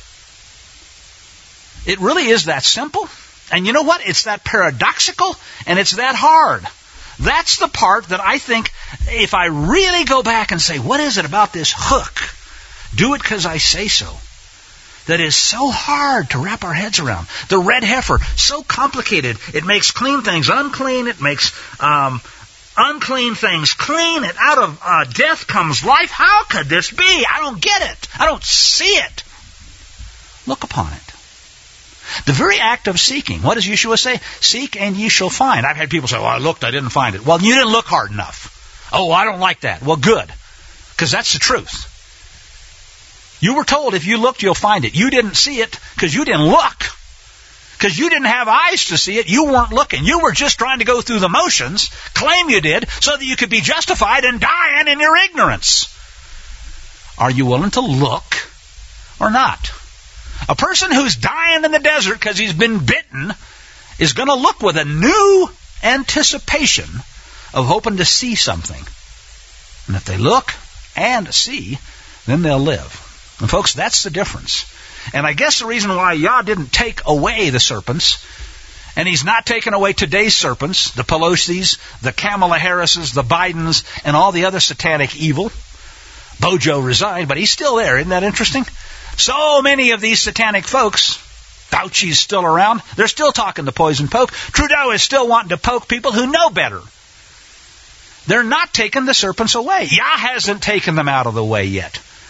It really is that simple. And you know what? It's that paradoxical, and it's that hard. That's the part that I think, if I really go back and say, what is it about this hook? Do it because I say so. That is so hard to wrap our heads around. The red heifer, so complicated. It makes clean things unclean. It makes unclean things clean. And out of death comes life. How could this be? I don't get it. I don't see it. Look upon it. The very act of seeking. What does Yeshua say? Seek and ye shall find. I've had people say, well, I looked, I didn't find it. Well, you didn't look hard enough. Oh, I don't like that. Well, good. Because that's the truth. You were told if you looked, you'll find it. You didn't see it because you didn't look. Because you didn't have eyes to see it. You weren't looking. You were just trying to go through the motions, claim you did, so that you could be justified and dying in your ignorance. Are you willing to look or not? A person who's dying in the desert because he's been bitten is going to look with a new anticipation of hoping to see something. And if they look and see, then they'll live. And folks, that's the difference. And I guess the reason why Yah didn't take away the serpents, and He's not taking away today's serpents, the Pelosi's, the Kamala Harris's, the Bidens, and all the other satanic evil. Bojo resigned, but he's still there. Isn't that interesting? So many of these satanic folks, Fauci's still around, they're still talking the poison poke. Trudeau is still wanting to poke people who know better. They're not taking the serpents away. Yah hasn't taken them out of the way yet.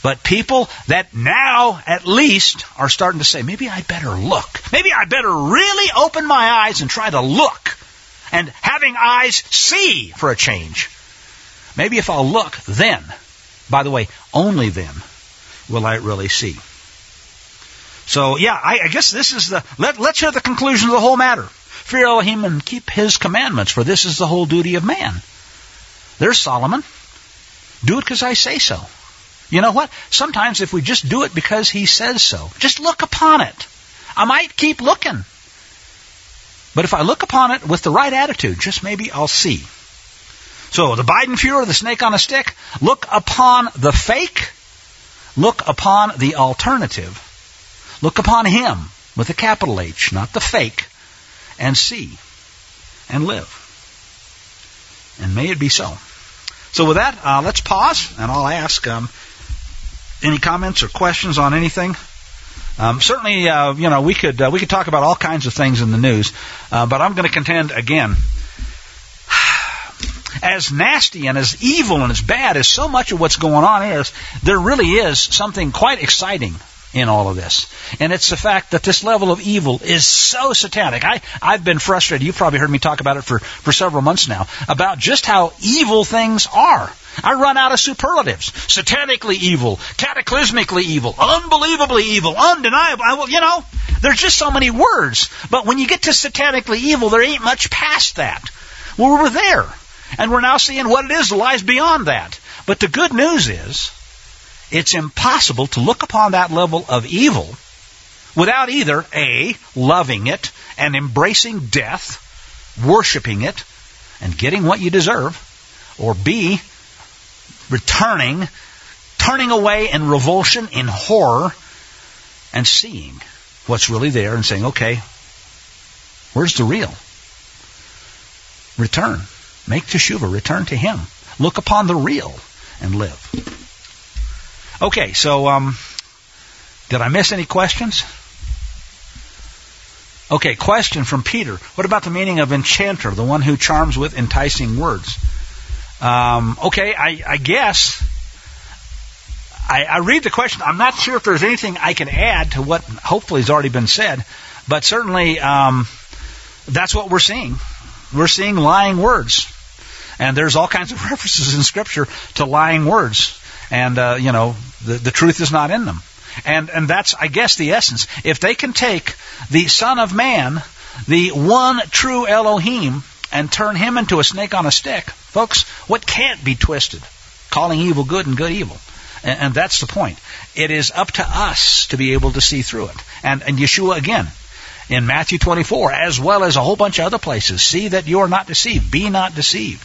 But people that now at least are starting to say, maybe I better look. Maybe I better really open my eyes and try to look. And having eyes, see for a change. Maybe if I'll look, then, by the way, only then will I really see. So, yeah, I guess this is let's hear the conclusion of the whole matter. Fear Elohim and keep His commandments, for this is the whole duty of man. There's Solomon. Do it because I say so. You know what? Sometimes if we just do it because He says so, just look upon it. I might keep looking. But if I look upon it with the right attitude, just maybe I'll see. So the Biden Fuhrer, the snake on a stick, look upon the fake, look upon the alternative, look upon Him with a capital H, not the fake, and see and live. And may it be so. So with that, let's pause, and I'll ask any comments or questions on anything. Certainly, we could talk about all kinds of things in the news, but I'm going to contend again. As nasty and as evil and as bad as so much of what's going on is, there really is something quite exciting in all of this. And it's the fact that this level of evil is so satanic. I've been frustrated. You've probably heard me talk about it for several months now, about just how evil things are. I run out of superlatives. Satanically evil, cataclysmically evil, unbelievably evil, undeniable. There's just so many words. But when you get to satanically evil, there ain't much past that. Well, we're there. And we're now seeing what it is that lies beyond that. But the good news is, it's impossible to look upon that level of evil without either A, loving it and embracing death, worshiping it, and getting what you deserve, or B, turning away in revulsion, in horror, and seeing what's really there and saying, okay, where's the real? Return. Make teshuvah. Return to Him. Look upon the real and live. Okay, so did I miss any questions? Okay, question from Peter. What about the meaning of enchanter, the one who charms with enticing words? I guess I read the question. I'm not sure if there's anything I can add to what hopefully has already been said, but certainly that's what we're seeing. We're seeing lying words. And there's all kinds of references in Scripture to lying words. And, the truth is not in them. And that's, I guess, the essence. If they can take the Son of Man, the one true Elohim, and turn Him into a snake on a stick, folks, what can't be twisted? Calling evil good and good evil. And that's the point. It is up to us to be able to see through it. And Yeshua, again, in Matthew 24, as well as a whole bunch of other places, see that you are not deceived. Be not deceived.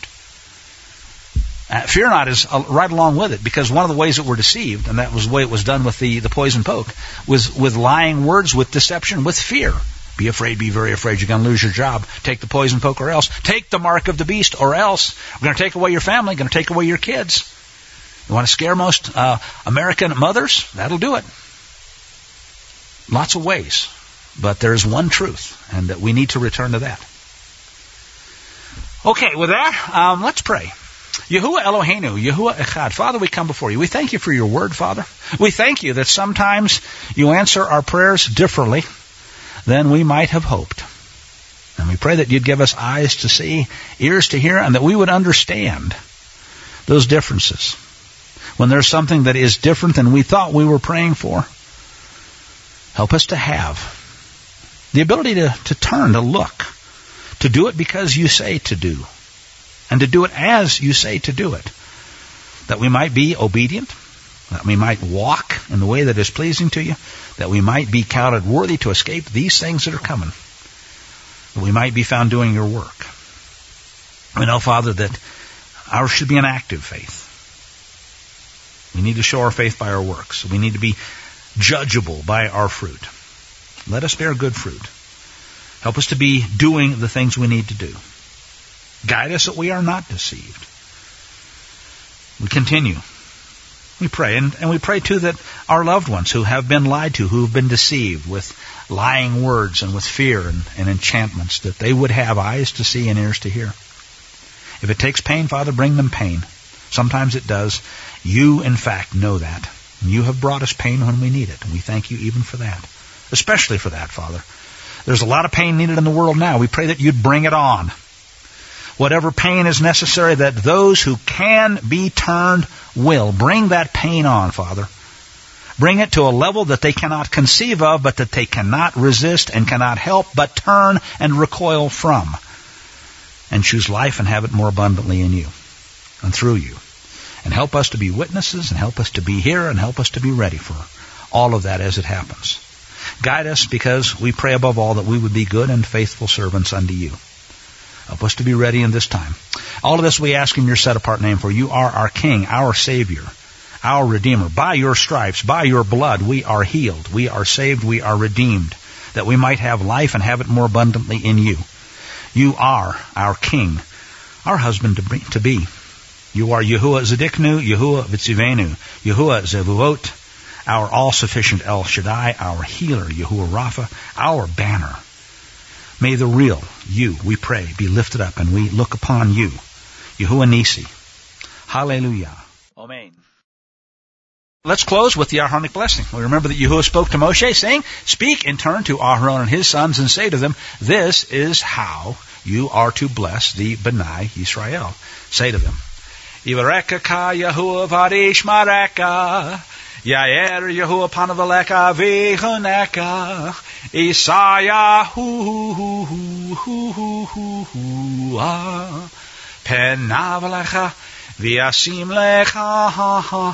Fear not is right along with it, because one of the ways that we're deceived, and that was the way it was done with the poison poke, was with lying words, with deception, with fear. Be afraid, be very afraid, you're going to lose your job. Take the poison poke or else. Take the mark of the beast or else. We're going to take away your family, going to take away your kids. You want to scare most American mothers? That'll do it. Lots of ways. But there's one truth, and that we need to return to that. Okay, with that, let's pray. Yahuwah Eloheinu, Yahuwah Echad. Father, we come before you. We thank you for your word, Father. We thank you that sometimes you answer our prayers differently than we might have hoped. And we pray that you'd give us eyes to see, ears to hear, and that we would understand those differences. When there's something that is different than we thought we were praying for, help us to have the ability to turn, to look, to do it because you say to do, and to do it as you say to do it, that we might be obedient, that we might walk in the way that is pleasing to you, that we might be counted worthy to escape these things that are coming, that we might be found doing your work. We know, Father, that ours should be an active faith. We need to show our faith by our works. We need to be judgeable by our fruit. Let us bear good fruit. Help us to be doing the things we need to do. Guide us that we are not deceived. We continue. We pray. And we pray, too, that our loved ones who have been lied to, who have been deceived with lying words and with fear and enchantments, that they would have eyes to see and ears to hear. If it takes pain, Father, bring them pain. Sometimes it does. You, in fact, know that. You have brought us pain when we need it, and we thank you even for that, especially for that, Father. There's a lot of pain needed in the world now. We pray that you'd bring it on. Whatever pain is necessary, that those who can be turned will. Bring that pain on, Father. Bring it to a level that they cannot conceive of, but that they cannot resist and cannot help but turn and recoil from, and choose life and have it more abundantly in you and through you. And help us to be witnesses, and help us to be here, and help us to be ready for all of that as it happens. Guide us, because we pray above all that we would be good and faithful servants unto you. Help us to be ready in this time. All of this we ask in your set-apart name, for you are our King, our Savior, our Redeemer. By your stripes, by your blood, we are healed, we are saved, we are redeemed, that we might have life and have it more abundantly in you. You are our King, our husband to be. You are Yahuwah Zediknu, Yahuwah Vitzivenu, Yahuwah Zevuot, our all-sufficient El Shaddai, our healer, Yahuwah Rapha, our banner. May the real you, we pray, be lifted up, and we look upon you, Yahuwah Nisi. Hallelujah. Amen. Let's close with the Aaronic blessing. We remember that Yahuwah spoke to Moshe, saying, "Speak in turn to Aaron and his sons, and say to them, this is how you are to bless the B'nai Yisrael. Say to them, Yivareka ka Yahuwah v'yishmareka, Yair Yahuwah panav alecha v'yihuneka, Isayahu penav alecha v'yasim lecha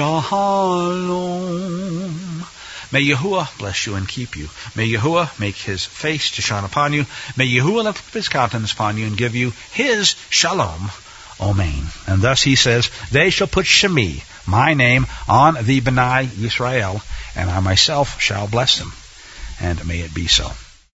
shalom." May Yahuwah bless you and keep you. May Yahuwah make his face to shine upon you. May Yahuwah lift up his countenance upon you and give you his shalom. Amen. And thus he says, they shall put Shemi, my name, on the B'nai Yisrael, and I myself shall bless them. And may it be so.